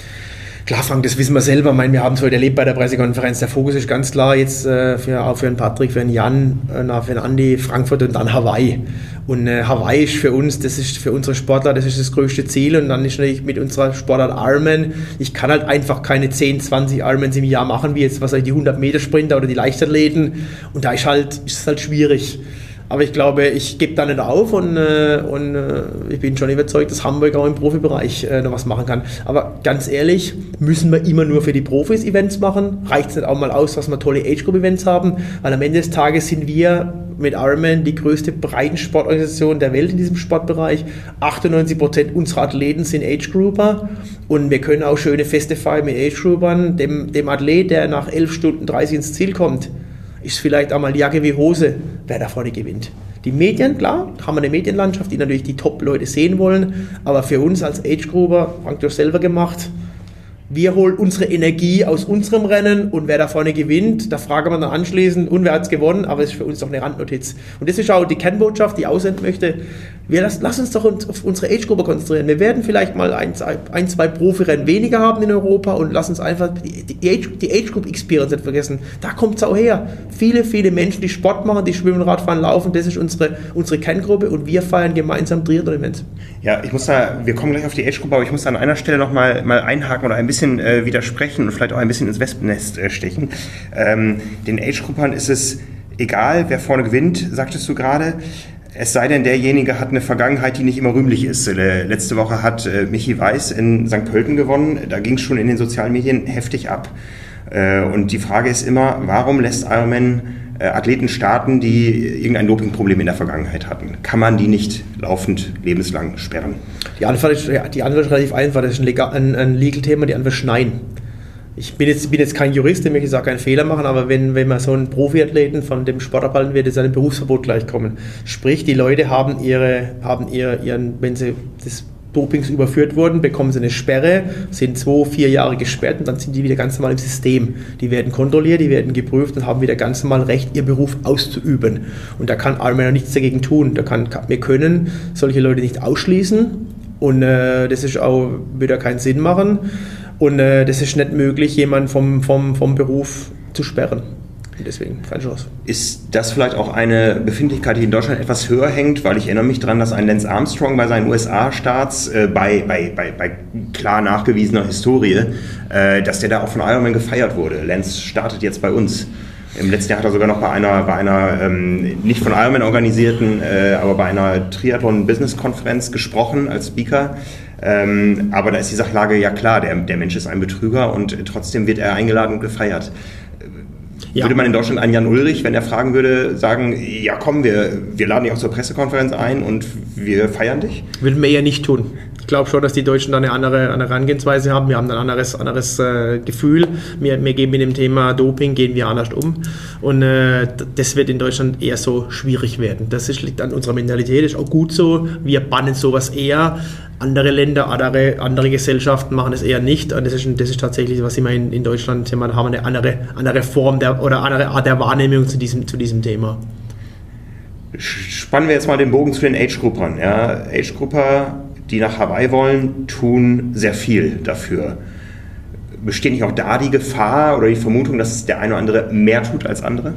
Klar, Frank, das wissen wir selber. Ich meine, wir haben es heute erlebt bei der Pressekonferenz. Der Fokus ist ganz klar jetzt äh, für, auch für den Patrick, für den Jan, äh, für den Andi, Frankfurt und dann Hawaii. Und äh, Hawaii ist für uns, das ist für unsere Sportler, das ist das größte Ziel. Und dann ist natürlich mit unserer Sportart Ironman, ich kann halt einfach keine zehn, zwanzig Ironmans im Jahr machen, wie jetzt was die hundert Meter Sprinter oder die Leichtathleten. Und da ist halt, ist es halt schwierig. Aber ich glaube, ich gebe da nicht auf und, äh, und äh, ich bin schon überzeugt, dass Hamburg auch im Profibereich äh, noch was machen kann. Aber ganz ehrlich, müssen wir immer nur für die Profis Events machen? Reicht es nicht auch mal aus, dass wir tolle Age-Group-Events haben? Weil am Ende des Tages sind wir mit Ironman die größte Breitensportorganisation der Welt in diesem Sportbereich. achtundneunzig Prozent unserer Athleten sind Age-Grouper und wir können auch schöne Feste feiern mit Age-Groupern. Dem, dem Athlet, der nach elf Stunden dreißig ins Ziel kommt, ist vielleicht auch mal Jacke wie Hose, wer da vorne gewinnt. Die Medien, klar, haben wir eine Medienlandschaft, die natürlich die Top-Leute sehen wollen, aber für uns als Age-Grouper, Frank, du hast selber gemacht, wir holen unsere Energie aus unserem Rennen und wer da vorne gewinnt, da fragen wir dann anschließend, und wer hat es gewonnen, aber es ist für uns doch eine Randnotiz. Und das ist auch die Kernbotschaft, die ich aussenden möchte. Wir lass, lass uns doch uns auf unsere Age-Gruppe konzentrieren. Wir werden vielleicht mal ein, ein zwei Profirennen weniger haben in Europa und lass uns einfach die, die, Age, die Age-Group-Experience nicht vergessen. Da kommt es auch her. Viele, viele Menschen, die Sport machen, die schwimmen, Radfahren, laufen, das ist unsere, unsere Kerngruppe und wir feiern gemeinsam Triathlon-Events. Ja, ich muss da, wir kommen gleich auf die Age-Gruppe, aber ich muss da an einer Stelle noch mal, mal einhaken oder ein bisschen äh, widersprechen und vielleicht auch ein bisschen ins Wespennest äh, stechen. Ähm, den Age-Gruppern ist es egal, wer vorne gewinnt, sagtest du gerade. Es sei denn, derjenige hat eine Vergangenheit, die nicht immer rühmlich ist. Letzte Woche hat äh, Michi Weiß in Sankt Pölten gewonnen. Da ging es schon in den sozialen Medien heftig ab. Äh, und die Frage ist immer, warum lässt Ironman äh, Athleten starten, die irgendein Dopingproblem in der Vergangenheit hatten? Kann man die nicht laufend lebenslang sperren? Die Antwort ist, ja, die Antwort ist relativ einfach. Das ist ein, Legal, ein, ein Legal-Thema, die Antwort ist nein. Ich bin jetzt, bin jetzt kein Jurist, ich möchte jetzt auch keinen Fehler machen, aber wenn, wenn man so einen Profiathleten von dem Sport abhalten wird, ist ein Berufsverbot gleichkommen. Sprich, die Leute haben ihre, haben ihre, ihren, wenn sie des Dopings überführt wurden, bekommen sie eine Sperre, sind zwei, vier Jahre gesperrt und dann sind die wieder ganz normal im System. Die werden kontrolliert, die werden geprüft und haben wieder ganz normal Recht, ihr Beruf auszuüben. Und da kann Ironman nichts dagegen tun. Da kann, wir können solche Leute nicht ausschließen und äh, das ist auch, würde keinen Sinn machen. Und äh, das ist nicht möglich, jemanden vom, vom, vom Beruf zu sperren. Und deswegen keine Chance. Ist das vielleicht auch eine Befindlichkeit, die in Deutschland etwas höher hängt? Weil ich erinnere mich daran, dass ein Lance Armstrong bei seinen U S A-Starts äh, bei, bei, bei, bei klar nachgewiesener Historie, äh, dass der da auch von Ironman gefeiert wurde. Lance startet jetzt bei uns. Im letzten Jahr hat er sogar noch bei einer, bei einer ähm, nicht von Ironman organisierten, äh, aber bei einer Triathlon-Business-Konferenz gesprochen als Speaker. Ähm, aber da ist die Sachlage ja klar, der, der Mensch ist ein Betrüger und trotzdem wird er eingeladen und gefeiert. Ja. Würde man in Deutschland einen Jan Ullrich, wenn er fragen würde, sagen, ja komm, wir, wir laden dich auch zur Pressekonferenz ein und wir feiern dich? Würden wir eher nicht tun. Ich glaube schon, dass die Deutschen da eine andere, eine Herangehensweise haben. Wir haben ein anderes, anderes äh, Gefühl. Wir, wir gehen mit dem Thema Doping, gehen wir anders um. Und äh, das wird in Deutschland eher so schwierig werden. Das ist, liegt an unserer Mentalität, ist auch gut so. Wir bannen sowas eher. Andere Länder, andere, andere Gesellschaften machen es eher nicht. Und das ist, das ist tatsächlich, was immer in, in Deutschland haben, haben eine andere, andere Form der, oder andere Art der Wahrnehmung zu diesem, zu diesem Thema. Spannen wir jetzt mal den Bogen zu den Age-Gruppern. Ja, Age-Grupper, die nach Hawaii wollen, tun sehr viel dafür. Besteht nicht auch da die Gefahr oder die Vermutung, dass der eine oder andere mehr tut als andere?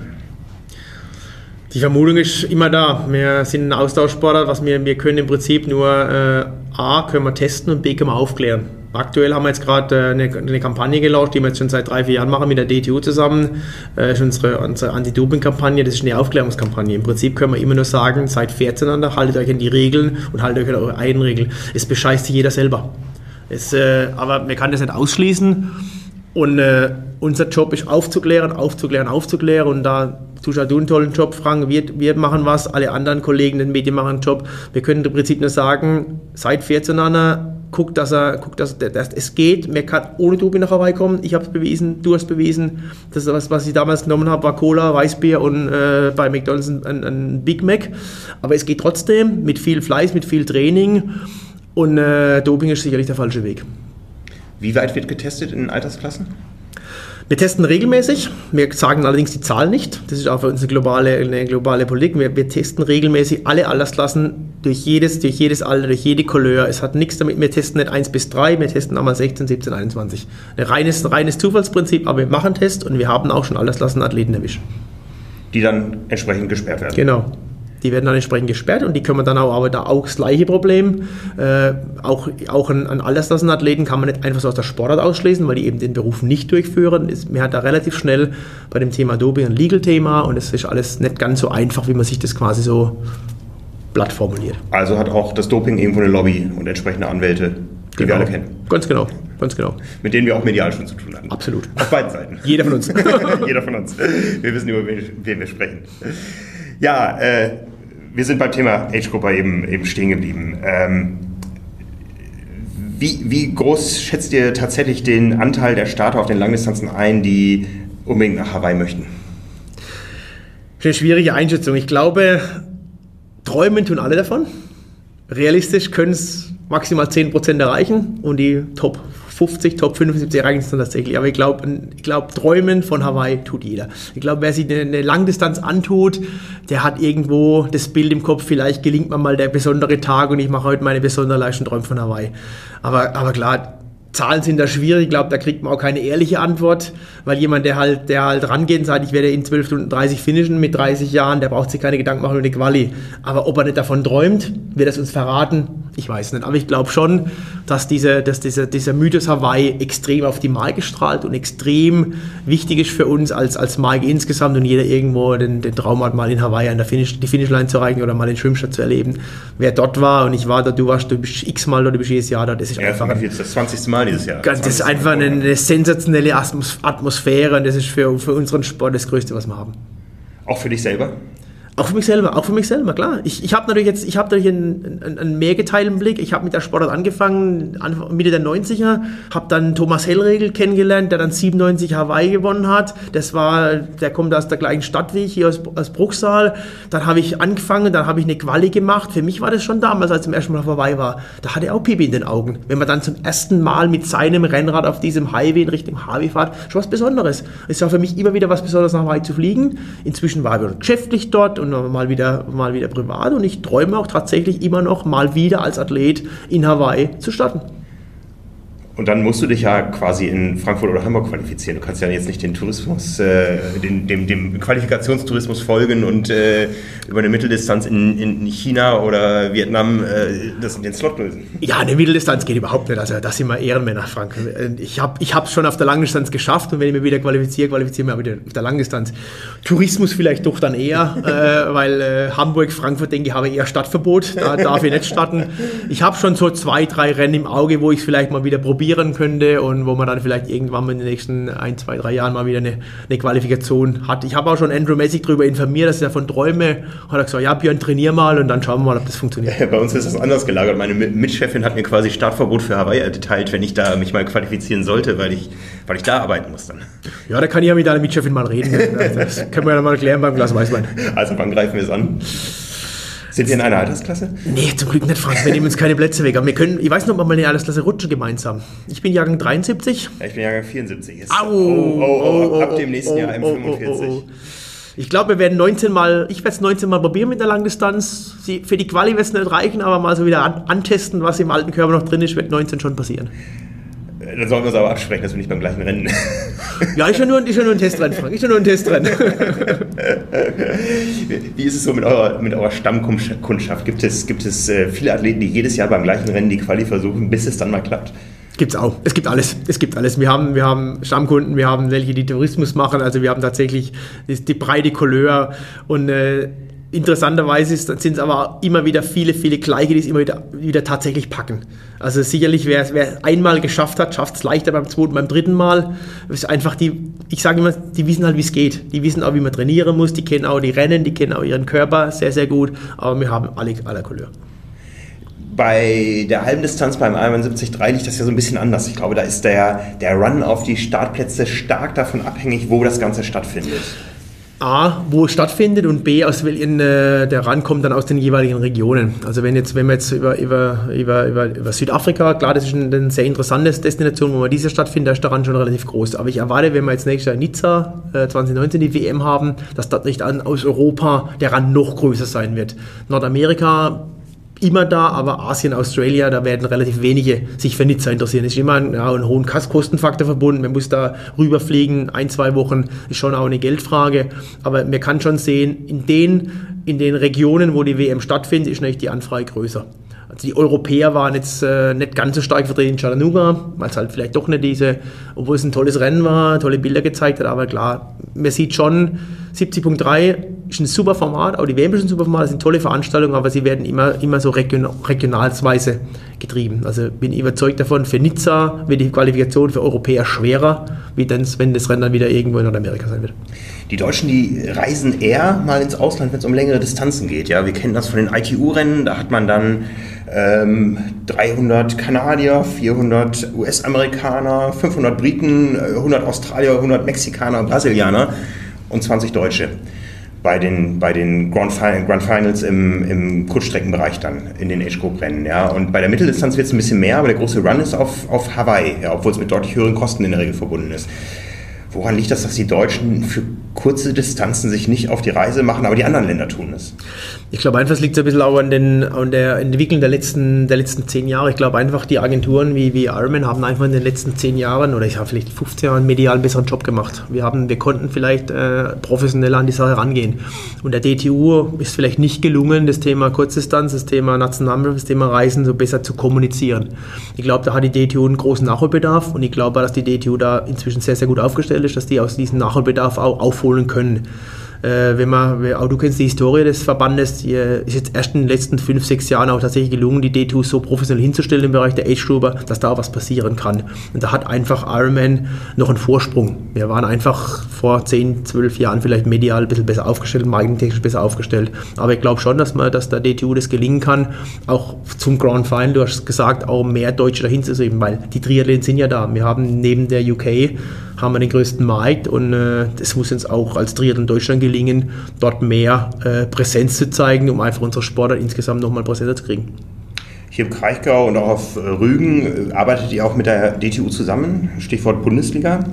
Die Vermutung ist immer da. Wir sind ein Austauschsportler, was wir, wir können im Prinzip nur äh, A, können wir testen und B, können wir aufklären. Aktuell haben wir jetzt gerade äh, eine, eine Kampagne gelauncht, die wir jetzt schon seit drei, vier Jahren machen mit der D T U zusammen. Das äh, ist unsere, unsere Anti-Doping-Kampagne, das ist eine Aufklärungskampagne. Im Prinzip können wir immer nur sagen, seid fair zueinander, haltet euch an die Regeln und haltet euch an eure eigenen Regeln. Es bescheißt sich jeder selber. Es, äh, aber man kann das nicht ausschließen. Und äh, unser Job ist aufzuklären, aufzuklären, aufzuklären. Und da tust du einen tollen Job, Frank. Wir, wir machen was, alle anderen Kollegen in den Medien machen einen Job. Wir können im Prinzip nur sagen, seid fair zueinander, guckt, dass er, guckt, dass, dass es geht. Man kann ohne Doping nach Hawaii kommen. Ich habe es bewiesen, du hast bewiesen. Das, was, was ich damals genommen habe, war Cola, Weißbier und äh, bei McDonald's ein, ein Big Mac. Aber es geht trotzdem mit viel Fleiß, mit viel Training. Und äh, Doping ist sicherlich der falsche Weg. Wie weit wird getestet in den Altersklassen? Wir testen regelmäßig, wir sagen allerdings die Zahl nicht. Das ist auch für uns eine globale, eine globale Politik. Wir, wir testen regelmäßig alle Altersklassen durch jedes, durch jedes Alter, durch jede Couleur. Es hat nichts damit, wir testen nicht eins bis drei, wir testen auch mal sechzehn, siebzehn, einundzwanzig. Ein reines, reines Zufallsprinzip, aber wir machen einen Test und wir haben auch schon Altersklassenathleten erwischt. Die dann entsprechend gesperrt werden? Genau. Die werden dann entsprechend gesperrt und die können wir dann auch, aber da auch das gleiche Problem. Äh, auch auch an, an Altersklassenathleten kann man nicht einfach so aus der Sportart ausschließen, weil die eben den Beruf nicht durchführen. Ist, man hat da relativ schnell bei dem Thema Doping ein Legal-Thema und es ist alles nicht ganz so einfach, wie man sich das quasi so platt formuliert. Also hat auch das Doping irgendwo eine Lobby und entsprechende Anwälte, die genau. wir alle kennen. Ganz genau, ganz genau. Mit denen wir auch medial schon zu tun hatten. Absolut. Auf beiden Seiten. Jeder von uns. Jeder von uns. Wir wissen, über wen, wen wir sprechen. Ja, äh, wir sind beim Thema Age-Grupper eben, eben stehen geblieben. Ähm, wie, wie groß schätzt ihr tatsächlich den Anteil der Starter auf den Langdistanzen ein, die unbedingt nach Hawaii möchten? Eine schwierige Einschätzung. Ich glaube, träumen tun alle davon. Realistisch können es maximal zehn Prozent erreichen und die Top fünfzig, Top fünfundsiebzig erreichen es dann tatsächlich. Aber ich glaube, ich glaub, träumen von Hawaii tut jeder. Ich glaube, wer sich eine, eine Langdistanz antut, der hat irgendwo das Bild im Kopf, vielleicht gelingt mir mal der besondere Tag und ich mache heute meine besondere Leistung, träume von Hawaii. Aber, aber klar, Zahlen sind da schwierig, ich glaube, da kriegt man auch keine ehrliche Antwort, weil jemand, der halt, der halt rangeht und sagt, ich werde in zwölf Stunden dreißig finishen mit dreißig Jahren, der braucht sich keine Gedanken machen über die Quali. Aber ob er nicht davon träumt, wird es uns verraten, ich weiß nicht. Aber ich glaube schon, dass, diese, dass dieser, dieser Mythos Hawaii extrem auf die Marke strahlt und extrem wichtig ist für uns als, als Marke insgesamt und jeder irgendwo den, den Traum hat, mal in Hawaii an der Finish, die Finishline zu erreichen oder mal den Schwimmstart zu erleben. Wer dort war und ich war da, du warst, du bist x-mal dort, du bist jedes Jahr da, das ist ja, einfach... Das ist das zwanzigste Mal dieses Jahr. Das ist einfach eine, eine sensationelle Atmosphäre und das ist für, für unseren Sport das Größte, was wir haben. Auch für dich selber? Auch für mich selber, auch für mich selber, klar. Ich, ich habe natürlich jetzt, ich habe natürlich einen, einen, einen mehr geteilten Blick. Ich habe mit der Sportart angefangen, Mitte der neunziger, habe dann Thomas Hellregel kennengelernt, der dann siebenundneunzig Hawaii gewonnen hat. Das war, der kommt aus der gleichen Stadt wie ich, hier aus, aus Bruchsal. Dann habe ich angefangen, dann habe ich eine Quali gemacht. Für mich war das schon damals, als ich zum ersten Mal auf Hawaii war. Da hatte er auch Pipi in den Augen. Wenn man dann zum ersten Mal mit seinem Rennrad auf diesem Highway in Richtung Hawaii fährt, schon was Besonderes. Es war für mich immer wieder was Besonderes, nach Hawaii zu fliegen. Inzwischen war ich geschäftlich dort und mal wieder, mal wieder privat und ich träume auch tatsächlich immer noch mal wieder als Athlet in Hawaii zu starten. Und dann musst du dich ja quasi in Frankfurt oder Hamburg qualifizieren. Du kannst ja jetzt nicht den Tourismus, äh, den, dem, dem Qualifikationstourismus folgen und äh, über eine Mitteldistanz in, in China oder Vietnam äh, das, den Slot lösen. Ja, eine Mitteldistanz geht überhaupt nicht. Also das sind wir Ehrenmänner, Frank. Ich habe ich es schon auf der Langdistanz geschafft und wenn ich mich wieder qualifiziere, qualifiziere ich mich auch wieder auf der Langdistanz. Tourismus vielleicht doch dann eher, äh, weil äh, Hamburg, Frankfurt, denke ich, habe eher Stadtverbot. Da darf ich nicht starten. Ich habe schon so zwei, drei Rennen im Auge, wo ich es vielleicht mal wieder probiere könnte und wo man dann vielleicht irgendwann mal in den nächsten ein, zwei, drei Jahren mal wieder eine, eine Qualifikation hat. Ich habe auch schon Andrew Messick darüber informiert, dass ich davon träume. Hat er gesagt, ja Björn, trainier mal und dann schauen wir mal, ob das funktioniert. Bei uns ist das anders gelagert. Meine Mitchefin hat mir quasi Startverbot für Hawaii erteilt, wenn ich da mich mal qualifizieren sollte, weil ich, weil ich da arbeiten muss dann. Ja, da kann ich ja mit deiner Mitchefin mal reden. Das können wir ja dann mal klären beim Glas Weißwein. Also wann greifen wir es an? Sind wir in einer Altersklasse? Nee, zum Glück nicht, Frank. Wir nehmen uns keine Plätze weg. Aber wir können, ich weiß noch, ob wir mal in eine Altersklasse rutschen gemeinsam. Ich bin Jahrgang dreiundsiebzig. Ja, ich bin Jahrgang vierundsiebzig. Ist Au, oh, oh, oh, ab dem nächsten oh, Jahr M fünfundvierzig. Oh, oh, oh. Ich glaube, wir werden neunzehn Mal, ich werde es neunzehn Mal probieren mit der Langdistanz. Für die Quali wird es nicht reichen, aber mal so wieder an, antesten, was im alten Körper noch drin ist, wird neunzehn schon passieren. Dann sollen wir es aber absprechen, dass wir nicht beim gleichen Rennen. Ja, ist ja nur, ist ja nur ein Testrennen, Frank. Ist ja nur ein Testrennen. Wie ist es so mit eurer, mit eurer Stammkundschaft? Gibt es, gibt es äh, viele Athleten, die jedes Jahr beim gleichen Rennen die Quali versuchen, bis es dann mal klappt? Gibt's auch. Es gibt alles. Es gibt alles. Wir haben, wir haben Stammkunden, wir haben welche, die Tourismus machen. Also wir haben tatsächlich die, die breite Couleur und äh, interessanterweise sind es aber immer wieder viele, viele Gleiche, die es immer wieder, wieder tatsächlich packen. Also sicherlich, wer es einmal geschafft hat, schafft es leichter beim zweiten, beim dritten Mal. Es ist einfach die, ich sage immer, die wissen halt, wie es geht. Die wissen auch, wie man trainieren muss. Die kennen auch die Rennen, die kennen auch ihren Körper sehr, sehr gut. Aber wir haben alle aller Couleur. Bei der halben Distanz beim Ironman siebzig Komma drei liegt das ja so ein bisschen anders. Ich glaube, da ist der, der Run auf die Startplätze stark davon abhängig, wo das Ganze stattfindet. A, wo es stattfindet und B, aus welchen äh, der rankommt dann aus den jeweiligen Regionen. Also wenn jetzt, wenn wir jetzt über, über, über, über, über Südafrika, klar, das ist eine, eine sehr interessante Destination, wo man diese stattfindet, da ist der Rand schon relativ groß. Aber ich erwarte, wenn wir jetzt nächstes Jahr in Nizza äh, zwanzig neunzehn die W M haben, dass dort nicht an, aus Europa der Rand noch größer sein wird. Nordamerika immer da, aber Asien, Australien, da werden relativ wenige sich für Nizza interessieren. Es ist immer ein, ja, ein hohen Kostenfaktor verbunden. Man muss da rüberfliegen, ein, zwei Wochen, ist schon auch eine Geldfrage. Aber man kann schon sehen, in den, in den Regionen, wo die W M stattfindet, ist natürlich die Anfrage größer. Also die Europäer waren jetzt äh, nicht ganz so stark vertreten in Chattanooga, weil es halt vielleicht doch nicht diese, obwohl es ein tolles Rennen war, tolle Bilder gezeigt hat, aber klar, man sieht schon, siebzig Komma drei ist ein super Format, auch die W M ist ein super Format, das sind tolle Veranstaltungen, aber sie werden immer, immer so region, regionalsweise getrieben. Also bin ich überzeugt davon, für Nizza wird die Qualifikation für Europäer schwerer, wie denn, wenn das Rennen dann wieder irgendwo in Nordamerika sein wird. Die Deutschen, die reisen eher mal ins Ausland, wenn es um längere Distanzen geht. Ja, wir kennen das von den I T U-Rennen, da hat man dann ähm, dreihundert Kanadier, vierhundert U S-Amerikaner, fünfhundert Briten, hundert Australier, hundert Mexikaner, Brasilianer und zwanzig Deutsche bei den, bei den Grand, Grand Finals im, im Kurzstreckenbereich dann, in den Age-Group-Rennen. Ja. Und bei der Mitteldistanz wird es ein bisschen mehr, aber der große Run ist auf, auf Hawaii, ja, obwohl es mit deutlich höheren Kosten in der Regel verbunden ist. Woran liegt das, dass die Deutschen für kurze Distanzen sich nicht auf die Reise machen, aber die anderen Länder tun es? Ich glaube einfach, es liegt so ein bisschen auch an, den, an der Entwicklung der letzten, der letzten zehn Jahre. Ich glaube einfach, die Agenturen wie, wie Ironman haben einfach in den letzten zehn Jahren oder ich habe vielleicht fünfzehn Jahren medial einen besseren Job gemacht. Wir, haben, wir konnten vielleicht äh, professioneller an die Sache rangehen. Und der D T U ist vielleicht nicht gelungen, das Thema Kurzdistanz, das Thema Nationalmannschaft, das Thema Reisen so besser zu kommunizieren. Ich glaube, da hat die D T U einen großen Nachholbedarf und ich glaube, dass die D T U da inzwischen sehr, sehr gut aufgestellt ist, dass die aus diesem Nachholbedarf auch aufholen können. Äh, wenn man, auch du kennst die Historie des Verbandes, die ist jetzt erst in den letzten fünf, sechs Jahren auch tatsächlich gelungen, die D T U so professionell hinzustellen im Bereich der Age-Grouper, dass da auch was passieren kann. Und da hat einfach Ironman noch einen Vorsprung. Wir waren einfach vor zehn, zwölf Jahren vielleicht medial ein bisschen besser aufgestellt, marketingtechnisch besser aufgestellt. Aber ich glaube schon, dass man, dass der D T U das gelingen kann, auch zum Grand Final, du hast gesagt, auch mehr Deutsche dahin zu sehen, weil die Triathleten sind ja da. Wir haben neben der U K haben wir den größten Markt und äh, das muss uns auch als Triathlon Deutschland gelingen, dort mehr äh, Präsenz zu zeigen, um einfach unsere Sportler insgesamt nochmal präsenter zu kriegen. Hier im Kraichgau und auch auf Rügen arbeitet ihr auch mit der D T U zusammen, Stichwort Bundesliga.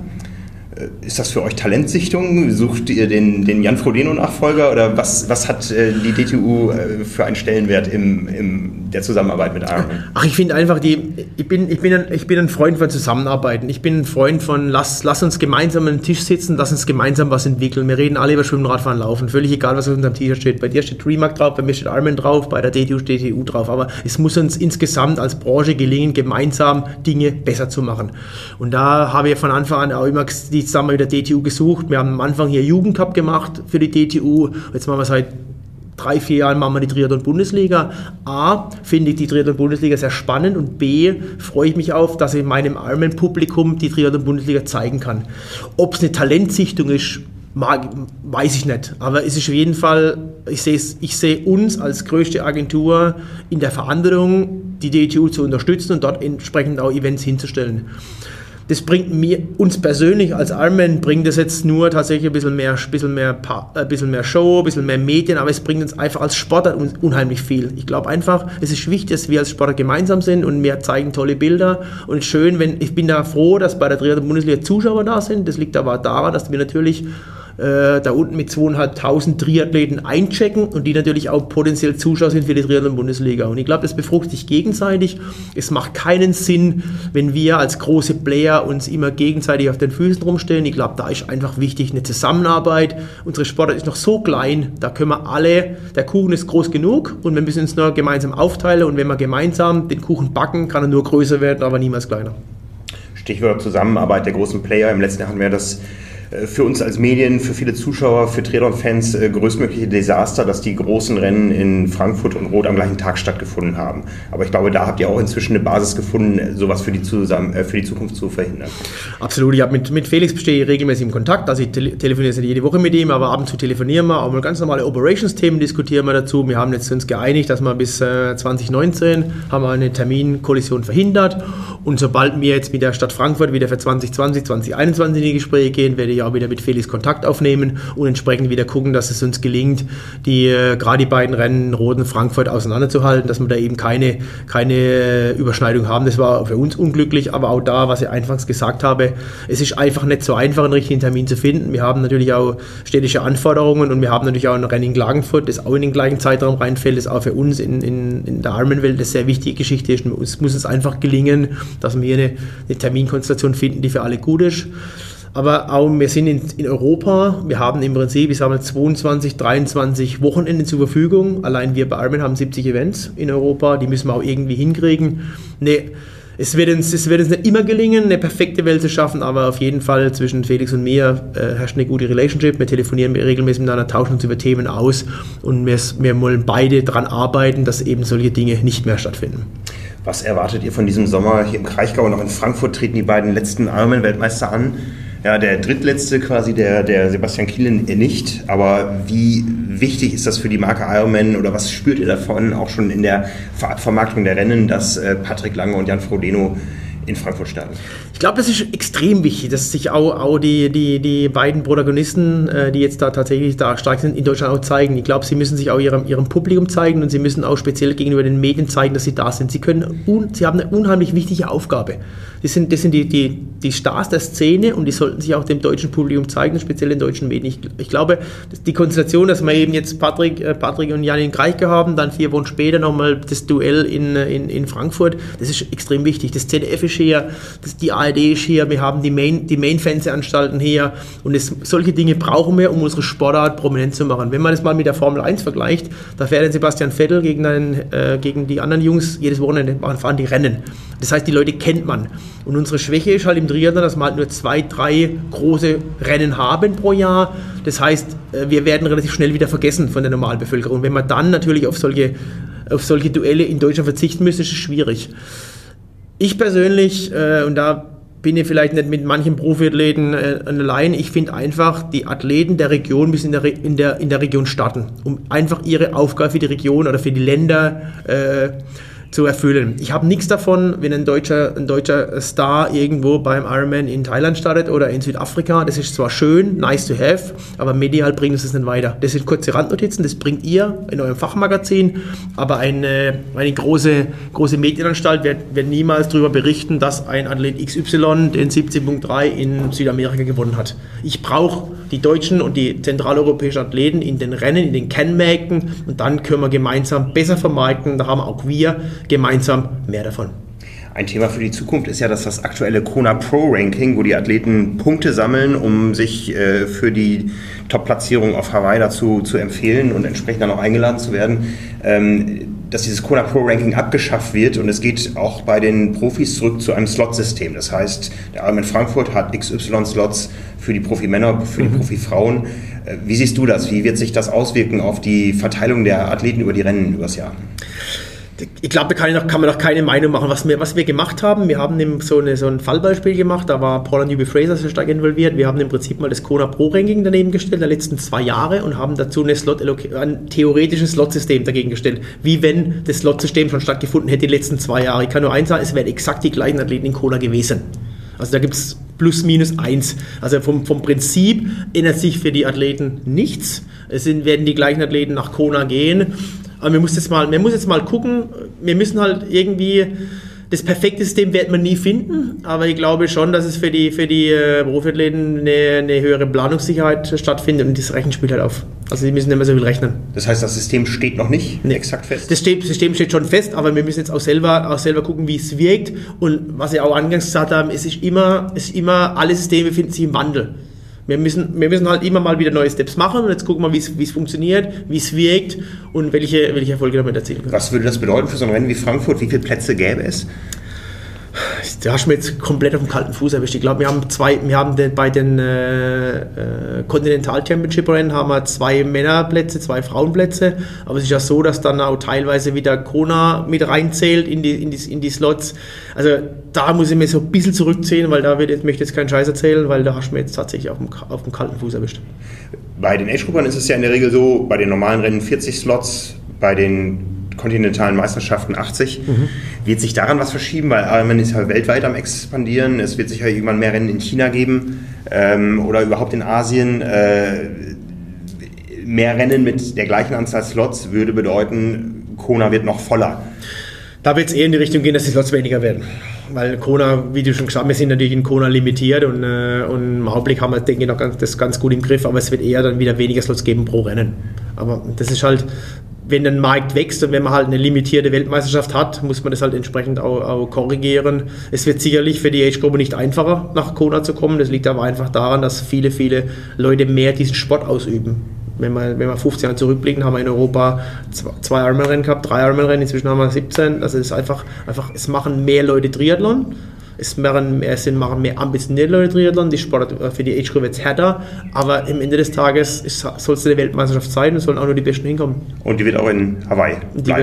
Ist das für euch Talentsichtung? Sucht ihr den, den Jan Frodeno-Nachfolger oder was, was hat äh, die D T U äh, für einen Stellenwert im, im der Zusammenarbeit mit Ironman? Ach, ich finde einfach, die, ich, bin, ich, bin ein, ich bin ein Freund von Zusammenarbeiten. Ich bin ein Freund von, lass, lass uns gemeinsam an den Tisch sitzen, lass uns gemeinsam was entwickeln. Wir reden alle über Schwimmen, Radfahren, Laufen. Völlig egal, was auf unserem T-Shirt steht. Bei dir steht Trimark drauf, bei mir steht Ironman drauf, bei der D T U steht D T U drauf. Aber es muss uns insgesamt als Branche gelingen, gemeinsam Dinge besser zu machen. Und da habe ich von Anfang an auch immer die Zusammenarbeit mit der D T U gesucht. Wir haben am Anfang hier Jugendcup gemacht für die D T U. Jetzt machen wir seit drei, vier Jahren machen wir die Triathlon-Bundesliga. A, finde ich die Triathlon-Bundesliga sehr spannend und B, freue ich mich auf, dass ich meinem Ironman-Publikum die Triathlon-Bundesliga zeigen kann. Ob es eine Talentsichtung ist, mag, weiß ich nicht. Aber es ist auf jeden Fall, ich sehe, ich sehe uns als größte Agentur in der Verantwortung, die D T U zu unterstützen und dort entsprechend auch Events hinzustellen. Das bringt mir, uns persönlich als Ironman, bringt das jetzt nur tatsächlich ein bisschen mehr, bisschen mehr, ein bisschen mehr Show, ein bisschen mehr Medien, aber es bringt uns einfach als Sportler unheimlich viel. Ich glaube einfach, es ist wichtig, dass wir als Sportler gemeinsam sind und wir zeigen tolle Bilder und schön, wenn, ich bin da froh, dass bei der Triathlon-Bundesliga Zuschauer da sind. Das liegt aber daran, dass wir natürlich äh, da unten mit zweitausendfünfhundert Triathleten einchecken und die natürlich auch potenziell Zuschauer sind für die Triathlon-Bundesliga. Und ich glaube, das befruchtet sich gegenseitig. Es macht keinen Sinn, wenn wir als große Player uns immer gegenseitig auf den Füßen rumstehen. Ich glaube, da ist einfach wichtig eine Zusammenarbeit. Unsere Sportart ist noch so klein, da können wir alle, der Kuchen ist groß genug und wir müssen uns nur gemeinsam aufteilen und wenn wir gemeinsam den Kuchen backen, kann er nur größer werden, aber niemals kleiner. Stichwort Zusammenarbeit der großen Player. Im letzten Jahr hatten wir das für uns als Medien, für viele Zuschauer, für Triathlon-Fans äh, größtmögliche Desaster, dass die großen Rennen in Frankfurt und Roth am gleichen Tag stattgefunden haben. Aber ich glaube, da habt ihr auch inzwischen eine Basis gefunden, sowas für die, zusammen, äh, für die Zukunft zu verhindern. Absolut. Ich habe mit, mit Felix bestehe ich regelmäßig im Kontakt. Also ich tele- telefoniere nicht jede Woche mit ihm, aber ab und zu telefonieren wir. Auch mal ganz normale Operations-Themen diskutieren wir dazu. Wir haben jetzt uns geeinigt, dass wir bis äh, zwanzig neunzehn haben wir eine Terminkollision verhindert. Und sobald wir jetzt mit der Stadt Frankfurt wieder für zwanzig zwanzig, zwanzig einundzwanzig in die Gespräche gehen, werde ich auch wieder mit Felix Kontakt aufnehmen und entsprechend wieder gucken, dass es uns gelingt, die äh, gerade die beiden Rennen Roth und Frankfurt auseinanderzuhalten, dass wir da eben keine, keine Überschneidung haben. Das war für uns unglücklich, aber auch da, was ich anfangs gesagt habe, es ist einfach nicht so einfach, einen richtigen Termin zu finden. Wir haben natürlich auch städtische Anforderungen und wir haben natürlich auch ein Rennen in Klagenfurt, das auch in den gleichen Zeitraum reinfällt, das auch für uns in, in, in der Ironman-Welt eine sehr wichtige Geschichte ist. Es muss uns einfach gelingen, dass wir hier eine, eine Terminkonstellation finden, die für alle gut ist. Aber auch wir sind in, in Europa, wir haben im Prinzip, ich sage mal, zweiundzwanzig, dreiundzwanzig Wochenenden zur Verfügung. Allein wir bei Ironman haben siebzig Events in Europa, die müssen wir auch irgendwie hinkriegen. Nee, es wird uns, es wird uns nicht immer gelingen, eine perfekte Welt zu schaffen, aber auf jeden Fall zwischen Felix und mir äh, herrscht eine gute Relationship. Wir telefonieren regelmäßig miteinander, tauschen uns über Themen aus und wir, wir wollen beide daran arbeiten, dass eben solche Dinge nicht mehr stattfinden. Was erwartet ihr von diesem Sommer? Hier im Kraichgau und auch in Frankfurt treten die beiden letzten Ironman-Weltmeister an. Ja, der drittletzte quasi, der, der Sebastian Kielen nicht. Aber wie wichtig ist das für die Marke Ironman oder was spürt ihr davon auch schon in der Vermarktung der Rennen, dass äh, Patrick Lange und Jan Frodeno in Frankfurt starten? Ich Ich glaube, das ist extrem wichtig, dass sich auch, auch die, die, die beiden Protagonisten, äh, die jetzt da tatsächlich da stark sind, in Deutschland auch zeigen. Ich glaube, sie müssen sich auch ihrem, ihrem Publikum zeigen und sie müssen auch speziell gegenüber den Medien zeigen, dass sie da sind. Sie, können un, sie haben eine unheimlich wichtige Aufgabe. Das sind, das sind die, die, die Stars der Szene und die sollten sich auch dem deutschen Publikum zeigen, speziell den deutschen Medien. Ich, ich glaube, die Konstellation, dass wir eben jetzt Patrick, äh, Patrick und Jan in Kraichgau haben, dann vier Wochen später nochmal das Duell in, in, in Frankfurt, das ist extrem wichtig. Das Z D F ist hier, das, die A R D ist hier, wir haben die Main, die Main-Fernsehanstalten hier und es, solche Dinge brauchen wir, um unsere Sportart prominent zu machen. Wenn man das mal mit der Formel eins vergleicht, da fährt dann Sebastian Vettel gegen, einen, äh, gegen die anderen Jungs jedes Wochenende, fahren die Rennen. Das heißt, die Leute kennt man. Und unsere Schwäche ist halt im Triathlon, dass wir halt nur zwei, drei große Rennen haben pro Jahr. Das heißt, wir werden relativ schnell wieder vergessen von der Normalbevölkerung. Und wenn man dann natürlich auf solche, auf solche Duelle in Deutschland verzichten müsste, ist es schwierig. Ich persönlich, äh, und da bin ich vielleicht nicht mit manchen Profiathleten äh, allein, ich finde einfach, die Athleten der Region müssen in der, Re- in, der, in der Region starten, um einfach ihre Aufgabe für die Region oder für die Länder äh, zu erfüllen. Ich habe nichts davon, wenn ein deutscher, ein deutscher Star irgendwo beim Ironman in Thailand startet oder in Südafrika. Das ist zwar schön, nice to have, aber medial bringt es das nicht weiter. Das sind kurze Randnotizen, das bringt ihr in eurem Fachmagazin, aber eine, eine große, große Medienanstalt wird, wird niemals darüber berichten, dass ein Athlet X Y den siebzig Punkt drei in Südamerika gewonnen hat. Ich brauche die deutschen und die zentraleuropäischen Athleten in den Rennen, in den Kennmärkten und dann können wir gemeinsam besser vermarkten. Da haben auch wir gemeinsam mehr davon. Ein Thema für die Zukunft ist ja, dass das aktuelle Kona Pro Ranking, wo die Athleten Punkte sammeln, um sich äh, für die Top-Platzierung auf Hawaii dazu zu empfehlen und entsprechend dann auch eingeladen zu werden, ähm, dass dieses Kona Pro Ranking abgeschafft wird und es geht auch bei den Profis zurück zu einem Slot-System. Das heißt, der Ironman Frankfurt hat X Y-Slots für die Profimänner, für die mhm. Profifrauen. Äh, wie siehst du das? Wie wird sich das auswirken auf die Verteilung der Athleten über die Rennen übers Jahr? Ich glaube, da kann, noch, kann man noch keine Meinung machen. Was wir, was wir gemacht haben, wir haben eben so, eine, so ein Fallbeispiel gemacht, da war Paula Newby-Fraser sehr stark involviert. Wir haben im Prinzip mal das Kona Pro Ranking daneben gestellt, der letzten zwei Jahre, und haben dazu eine Slot, ein theoretisches Slot-System dagegen gestellt. Wie wenn das Slot-System schon stattgefunden hätte die letzten zwei Jahre. Ich kann nur eins sagen, es wären exakt die gleichen Athleten in Kona gewesen. Also da gibt es plus minus eins. Also vom, vom Prinzip ändert sich für die Athleten nichts. Es sind, werden die gleichen Athleten nach Kona gehen. Aber wir muss jetzt mal, wir muss jetzt mal gucken, wir müssen halt irgendwie, das perfekte System wird man nie finden, aber ich glaube schon, dass es für die, für die äh, Profiathleten eine, eine höhere Planungssicherheit stattfindet und das Rechenspiel halt auf. Also die müssen nicht mehr so viel rechnen. Das heißt, das System steht noch nicht nee. exakt fest? Das System steht schon fest, aber wir müssen jetzt auch selber, auch selber gucken, wie es wirkt. Und was ich auch angangs gesagt habe, es ist immer, es ist immer, alle Systeme befinden sich im Wandel. Wir müssen, wir müssen halt immer mal wieder neue Steps machen und jetzt gucken wir, wie es, wie es funktioniert, wie es wirkt und welche, welche Erfolge damit erzielen können. Was würde das bedeuten für so ein Rennen wie Frankfurt? Wie viele Plätze gäbe es? Da hast du mir jetzt komplett auf dem kalten Fuß erwischt. Ich glaube, wir haben zwei, wir haben den, bei den äh, äh, Continental Championship Rennen haben wir zwei Männerplätze, zwei Frauenplätze. Aber es ist ja so, dass dann auch teilweise wieder Kona mit reinzählt in die, in die, in die Slots. Also da muss ich mir so ein bisschen zurückziehen, weil da wird, jetzt möchte ich jetzt keinen Scheiß erzählen, weil da hast du mir jetzt tatsächlich auf dem, auf dem kalten Fuß erwischt. Bei den Age-Gruppern ist es ja in der Regel so, bei den normalen Rennen vierzig Slots, bei den kontinentalen Meisterschaften achtzig. Mhm. Wird sich daran was verschieben? Weil Ironman ist ja weltweit am expandieren. Es wird sicher irgendwann mehr Rennen in China geben ähm, oder überhaupt in Asien. Äh, mehr Rennen mit der gleichen Anzahl Slots würde bedeuten, Kona wird noch voller. Da wird es eher in die Richtung gehen, dass die Slots weniger werden. Weil Kona, wie du schon gesagt hast, wir sind natürlich in Kona limitiert und, äh, und im Augenblick haben wir, denke ich, noch ganz, das ganz gut im Griff, aber es wird eher dann wieder weniger Slots geben pro Rennen. Aber das ist halt, wenn der Markt wächst und wenn man halt eine limitierte Weltmeisterschaft hat, muss man das halt entsprechend auch, auch korrigieren. Es wird sicherlich für die Age-Gruppe nicht einfacher, nach Kona zu kommen. Das liegt aber einfach daran, dass viele, viele Leute mehr diesen Sport ausüben. Wenn wir, wenn wir fünfzehn Jahre zurückblicken, haben wir in Europa zwei, zwei Ironman-Rennen gehabt, drei Ironman-Rennen, inzwischen haben wir siebzehn. Also es ist einfach, einfach, es machen mehr Leute Triathlon. Es machen, es machen mehr ambitionierte Leute Triathlon, die Sport für die Age-Group wird härter, aber am Ende des Tages soll es eine Weltmeisterschaft sein und sollen auch nur die Besten hinkommen. Und die wird auch in Hawaii bleiben? Die wird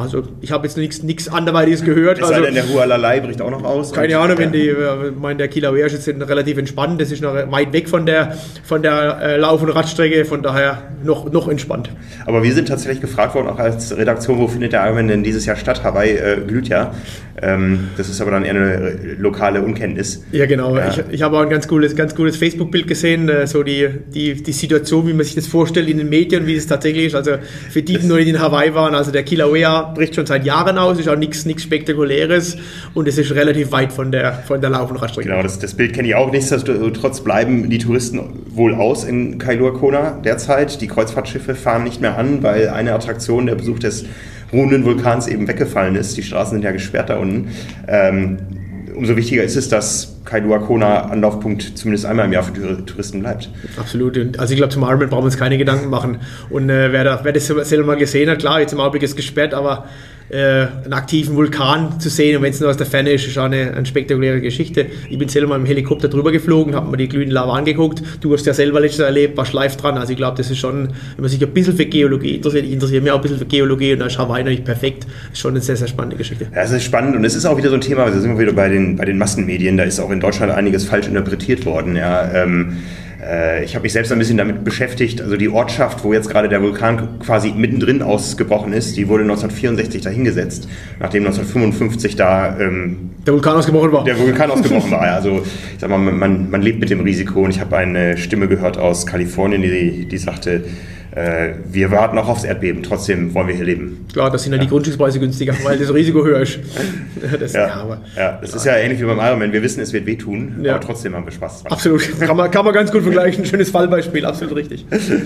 Also ich habe jetzt nichts anderweitiges gehört. Es also, sei denn, der Hualalai bricht auch noch aus. Keine Ahnung, wenn die, ich meine, der Kieler Wehr ist jetzt relativ entspannt, das ist noch weit weg von der, von der äh, Lauf- und Radstrecke, von daher noch, noch entspannt. Aber wir sind tatsächlich gefragt worden, auch als Redaktion, wo findet der Ironman denn dieses Jahr statt? Hawaii äh, glüht ja. Ähm, das ist aber dann eher eine lokale Unkenntnis. Ja, genau. Ja. Ich, ich habe auch ein ganz cooles, ganz cooles Facebook-Bild gesehen, äh, so die, die, die Situation, wie man sich das vorstellt in den Medien, wie es tatsächlich ist. Also für die, die noch nicht in Hawaii waren, also der Kieler Wehr bricht schon seit Jahren aus, ist auch nichts Spektakuläres und es ist relativ weit von der, von der Lauf- und Radstrecke. Genau, das, das Bild kenne ich auch. Nichtsdestotrotz bleiben die Touristen wohl aus in Kailua Kona derzeit. Die Kreuzfahrtschiffe fahren nicht mehr an, weil eine Attraktion, der Besuch des ruhenden Vulkans, eben weggefallen ist. Die Straßen sind ja gesperrt da unten. Ähm, umso wichtiger ist es, dass Kailua Kona Anlaufpunkt zumindest einmal im Jahr für Touristen bleibt. Absolut. Also ich glaube, zum Ironman brauchen wir uns keine Gedanken machen. Und äh, wer, da, wer das selber mal gesehen hat, klar, jetzt im Augenblick ist es gesperrt, aber äh, einen aktiven Vulkan zu sehen und wenn es nur aus der Ferne ist, ist auch eine, eine spektakuläre Geschichte. Ich bin selber mal im Helikopter drüber geflogen, habe mir die glühende Lava angeguckt. Du hast ja selber letztes Jahr erlebt, warst live dran. Also ich glaube, das ist schon, wenn man sich ein bisschen für Geologie interessiert, ich interessiere mich auch ein bisschen für Geologie und da ist Hawaii natürlich perfekt. Das ist schon eine sehr, sehr spannende Geschichte. Ja, es ist spannend und es ist auch wieder so ein Thema, also sind wir wieder bei den, bei den Massenmedien, da ist auch in Deutschland einiges falsch interpretiert worden. Ja, ähm, äh, ich habe mich selbst ein bisschen damit beschäftigt, also die Ortschaft, wo jetzt gerade der Vulkan quasi mittendrin ausgebrochen ist, die wurde neunzehnhundertvierundsechzig dahingesetzt, nachdem neunzehnhundertfünfundfünfzig da ähm, der Vulkan ausgebrochen war. Der Vulkan ausgebrochen war, ja. Also ich sag mal, man, man lebt mit dem Risiko und ich habe eine Stimme gehört aus Kalifornien, die, die sagte, äh, wir warten auch aufs Erdbeben, trotzdem wollen wir hier leben. Klar, das sind ja, ja die Grundstückspreise günstiger, weil das Risiko höher ist. Das, ja, ja, aber, ja, das ja. ist ja ähnlich wie beim Ironman. Wir wissen, es wird wehtun, ja. aber trotzdem haben wir Spaß dran. Absolut, kann man, kann man ganz gut vergleichen. Schönes Fallbeispiel, absolut richtig.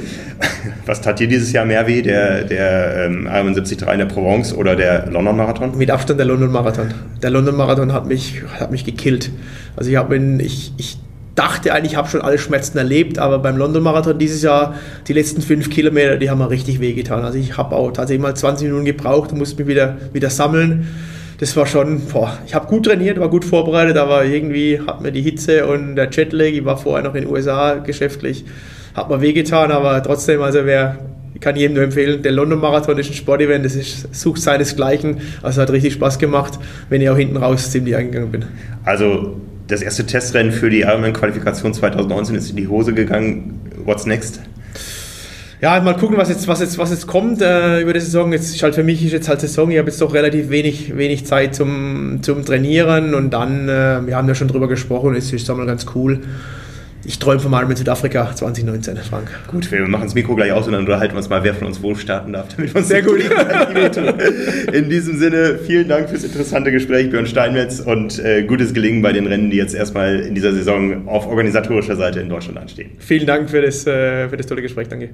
Was tat dir dieses Jahr mehr weh, der, der ähm, Ironman siebzig Komma drei in der Provence oder der London-Marathon? Mit Abstand der London-Marathon. Der London-Marathon hat mich, hat mich gekillt. Also ich habe ich, ich dachte eigentlich, ich habe schon alle Schmerzen erlebt, aber beim London-Marathon dieses Jahr, die letzten fünf Kilometer, die haben mir richtig wehgetan. Also ich habe auch tatsächlich mal zwanzig Minuten gebraucht und musste mich wieder, wieder sammeln. Das war schon, boah, ich habe gut trainiert, war gut vorbereitet, aber irgendwie hat mir die Hitze und der Jetlag, ich war vorher noch in den U S A geschäftlich, hat mir wehgetan, aber trotzdem, also wer, ich kann jedem nur empfehlen, der London-Marathon ist ein Sportevent, das ist, sucht seinesgleichen, also hat richtig Spaß gemacht, wenn ich auch hinten raus ziemlich eingegangen bin. Also das erste Testrennen für die Ironman-Qualifikation zwanzig neunzehn ist in die Hose gegangen. What's next? Ja, mal gucken, was jetzt, was jetzt, was jetzt kommt äh, über die Saison. Jetzt ist halt für mich ist jetzt halt Saison. Ich habe jetzt doch relativ wenig, wenig Zeit zum, zum Trainieren und dann, äh, wir haben ja schon drüber gesprochen, es ist mal ganz cool. Ich träume von mal mit Südafrika zwanzig neunzehn, Frank. Gut, wir machen das Mikro gleich aus und dann unterhalten wir uns mal, wer von uns wo starten darf, damit wir uns sehr gut. In diesem Sinne, vielen Dank fürs interessante Gespräch, Björn Steinmetz, und äh, gutes Gelingen bei den Rennen, die jetzt erstmal in dieser Saison auf organisatorischer Seite in Deutschland anstehen. Vielen Dank für das, äh, für das tolle Gespräch, danke.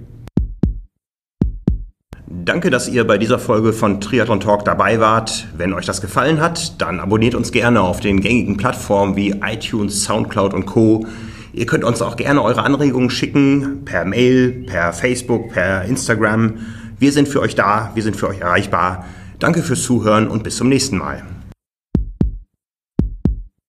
Danke, dass ihr bei dieser Folge von Triathlon Talk dabei wart. Wenn euch das gefallen hat, dann abonniert uns gerne auf den gängigen Plattformen wie iTunes, Soundcloud und Co. Ihr könnt uns auch gerne eure Anregungen schicken, per Mail, per Facebook, per Instagram. Wir sind für euch da, wir sind für euch erreichbar. Danke fürs Zuhören und bis zum nächsten Mal.